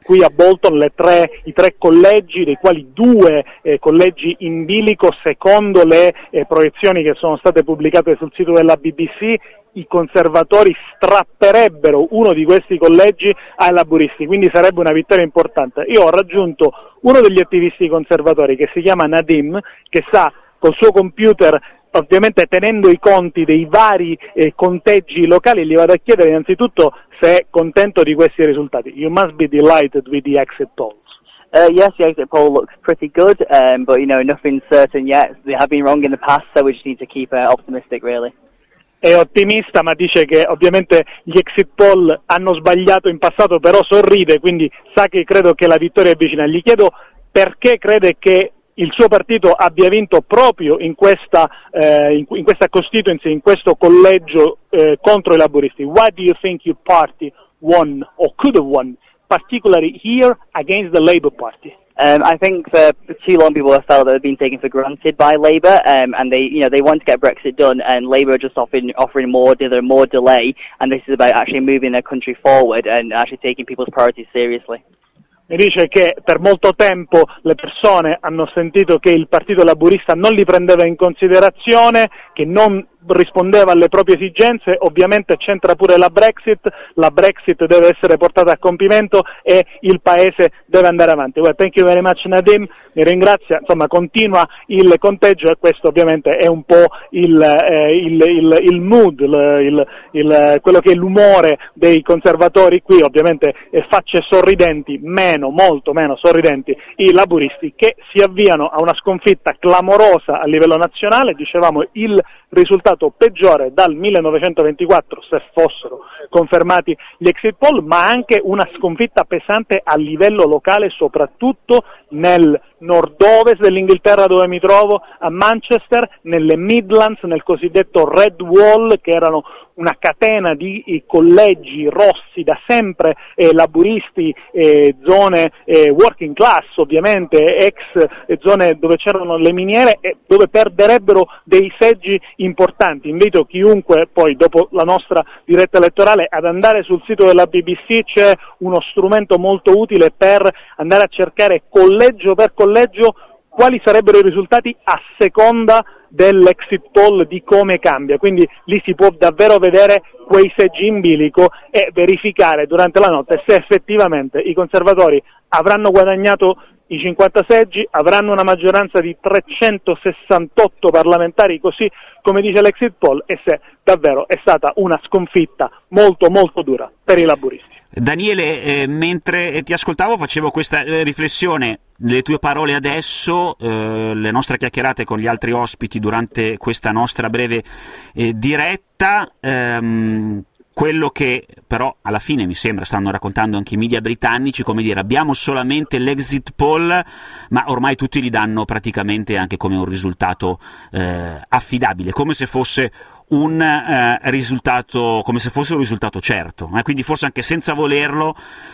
qui a Bolton le tre, i tre collegi, dei quali due eh, collegi in bilico, secondo le eh, proiezioni che sono state pubblicate sul sito della B B C, i conservatori strapperebbero uno di questi collegi ai laburisti, quindi sarebbe una vittoria importante. Io ho raggiunto uno degli attivisti conservatori che si chiama Nadim, che sa col suo computer, ovviamente tenendo i conti dei vari eh, conteggi locali, gli vado a chiedere innanzitutto se è contento di questi risultati. You must be delighted with the exit polls. Uh, yes, the exit poll looks pretty good, um, but you know, nothing's certain yet. They have been wrong in the past, so we just need to keep uh, optimistic, really. È ottimista, ma dice che ovviamente gli exit poll hanno sbagliato in passato, però sorride, quindi sa che credo che la vittoria è vicina. Gli chiedo perché crede che il suo partito abbia vinto proprio in questa, eh, in, in questa constituency, in questo collegio eh, contro i laburisti. Why do you think your party won or could have won, particularly here against the Labour Party? Um, I think for too long people have felt that they've been taken for granted by Labour, um, and they, you know, they want to get Brexit done, and Labour are just offering, offering more, more delay, and this is about actually moving their country forward and actually taking people's priorities seriously. Mi dice che per molto tempo le persone hanno sentito che il Partito Laburista non li prendeva in considerazione, che non rispondeva alle proprie esigenze. Ovviamente c'entra pure la Brexit, la Brexit deve essere portata a compimento e il paese deve andare avanti. Well, thank you very much Nadim, mi ringrazia, insomma continua il conteggio e questo ovviamente è un po' il, eh, il, il, il mood, il, il, il, quello che è l'umore dei conservatori qui, ovviamente eh, facce sorridenti, meno, molto meno sorridenti i laburisti che si avviano a una sconfitta clamorosa a livello nazionale. Dicevamo il risultato peggiore dal millenovecentoventiquattro se fossero confermati gli exit poll, ma anche una sconfitta pesante a livello locale, soprattutto nel nord-ovest dell'Inghilterra dove mi trovo, a Manchester, nelle Midlands, nel cosiddetto Red Wall, che erano una catena di eh, collegi rossi da sempre, eh, laburisti, eh, zone eh, working class ovviamente, ex eh, zone dove c'erano le miniere e dove perderebbero dei seggi importanti. Invito chiunque poi dopo la nostra diretta elettorale ad andare sul sito della B B C, c'è uno strumento molto utile per andare a cercare collegio per collegio quali sarebbero i risultati a seconda dell'exit poll, di come cambia, quindi lì si può davvero vedere quei seggi in bilico e verificare durante la notte se effettivamente i conservatori avranno guadagnato i cinquanta seggi, avranno una maggioranza di trecentosessantotto parlamentari, così come dice l'exit poll, e se davvero è stata una sconfitta molto molto dura per i laburisti. Daniele, eh, mentre ti ascoltavo facevo questa eh, riflessione, le tue parole adesso, eh, le nostre chiacchierate con gli altri ospiti durante questa nostra breve eh, diretta, ehm, quello che però alla fine mi sembra stanno raccontando anche i media britannici, come dire, abbiamo solamente l'exit poll, ma ormai tutti li danno praticamente anche come un risultato eh, affidabile, come se fosse un eh, risultato, come se fosse un risultato certo, eh? Quindi forse anche senza volerlo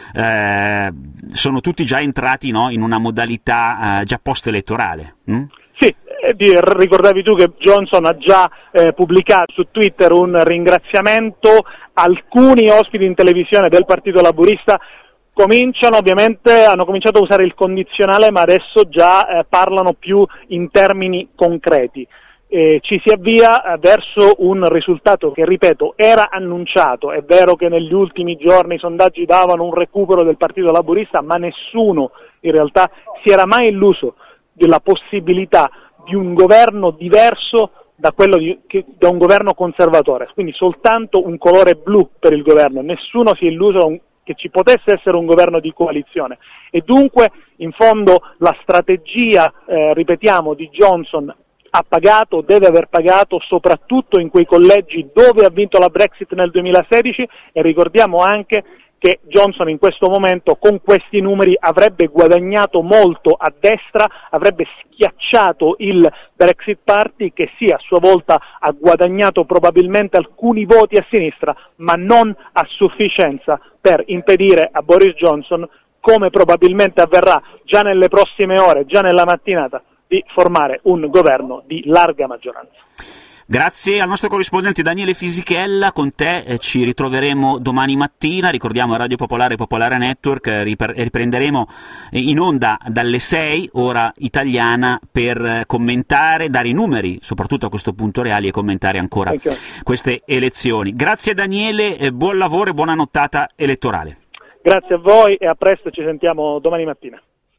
eh, sono tutti già entrati, no, in una modalità eh, già post-elettorale. Hm? Sì, ricordavi tu che Johnson ha già eh, pubblicato su Twitter un ringraziamento. Alcuni ospiti in televisione del Partito Laburista cominciano ovviamente, hanno cominciato a usare il condizionale, ma adesso già eh, parlano più in termini concreti. Eh, ci si avvia verso un risultato che, ripeto, era annunciato. È vero che negli ultimi giorni i sondaggi davano un recupero del Partito Laburista, ma nessuno in realtà si era mai illuso della possibilità di un governo diverso da quello di, che, da un governo conservatore, quindi soltanto un colore blu per il governo. Nessuno si è illuso un, che ci potesse essere un governo di coalizione, e dunque in fondo la strategia, eh, ripetiamo, di Johnson ha pagato, deve aver pagato, soprattutto in quei collegi dove ha vinto la Brexit nel duemilasedici, e ricordiamo anche che Johnson in questo momento con questi numeri avrebbe guadagnato molto a destra, avrebbe schiacciato il Brexit Party, che sì, a sua volta ha guadagnato probabilmente alcuni voti a sinistra, ma non a sufficienza per impedire a Boris Johnson, come probabilmente avverrà già nelle prossime ore, già nella mattinata, di formare un governo di larga maggioranza. Grazie al nostro corrispondente Daniele Fisichella, con te eh, ci ritroveremo domani mattina, ricordiamo Radio Popolare e Popolare Network, eh, ripre- riprenderemo eh, in onda dalle sei, ora italiana, per eh, commentare, dare i numeri, soprattutto a questo punto reali, e commentare ancora okay. queste elezioni. Grazie Daniele, eh, buon lavoro e buona nottata elettorale. Grazie a voi e a presto, ci sentiamo domani mattina.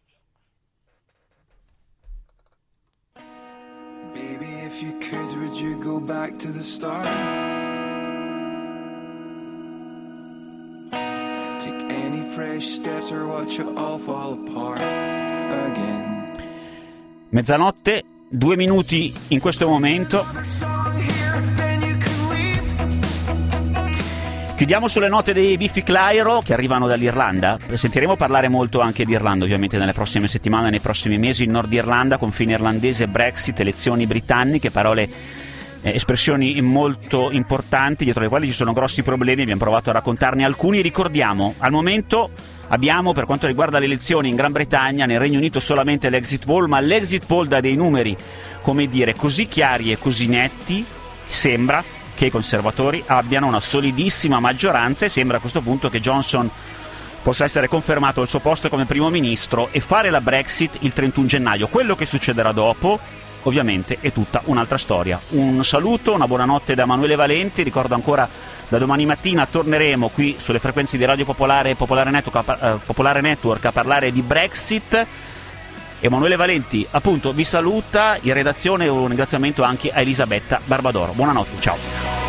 If you could, would you go back to the start? Take any fresh steps or watch it all fall apart again. Mezzanotte, due minuti in questo momento. Chiudiamo sulle note dei Biffy Clyro che arrivano dall'Irlanda. Sentiremo parlare molto anche di Irlanda ovviamente nelle prossime settimane, nei prossimi mesi. In Nord Irlanda, confine irlandese, Brexit, elezioni britanniche, parole, eh, espressioni molto importanti dietro le quali ci sono grossi problemi. Abbiamo provato a raccontarne alcuni. Ricordiamo, al momento abbiamo, per quanto riguarda le elezioni in Gran Bretagna, nel Regno Unito solamente l'exit poll, ma l'exit poll dà dei numeri, come dire, così chiari e così netti, sembra che i conservatori abbiano una solidissima maggioranza e sembra a questo punto che Johnson possa essere confermato al suo posto come primo ministro e fare la Brexit il trentuno gennaio. Quello che succederà dopo ovviamente è tutta un'altra storia. Un saluto, una buonanotte da Emanuele Valenti. Ricordo ancora, da domani mattina torneremo qui sulle frequenze di Radio Popolare e Popolare Network, a, uh, Popolare Network a parlare di Brexit. Emanuele Valenti appunto vi saluta, in redazione un ringraziamento anche a Elisabetta Barbadoro. Buonanotte, ciao.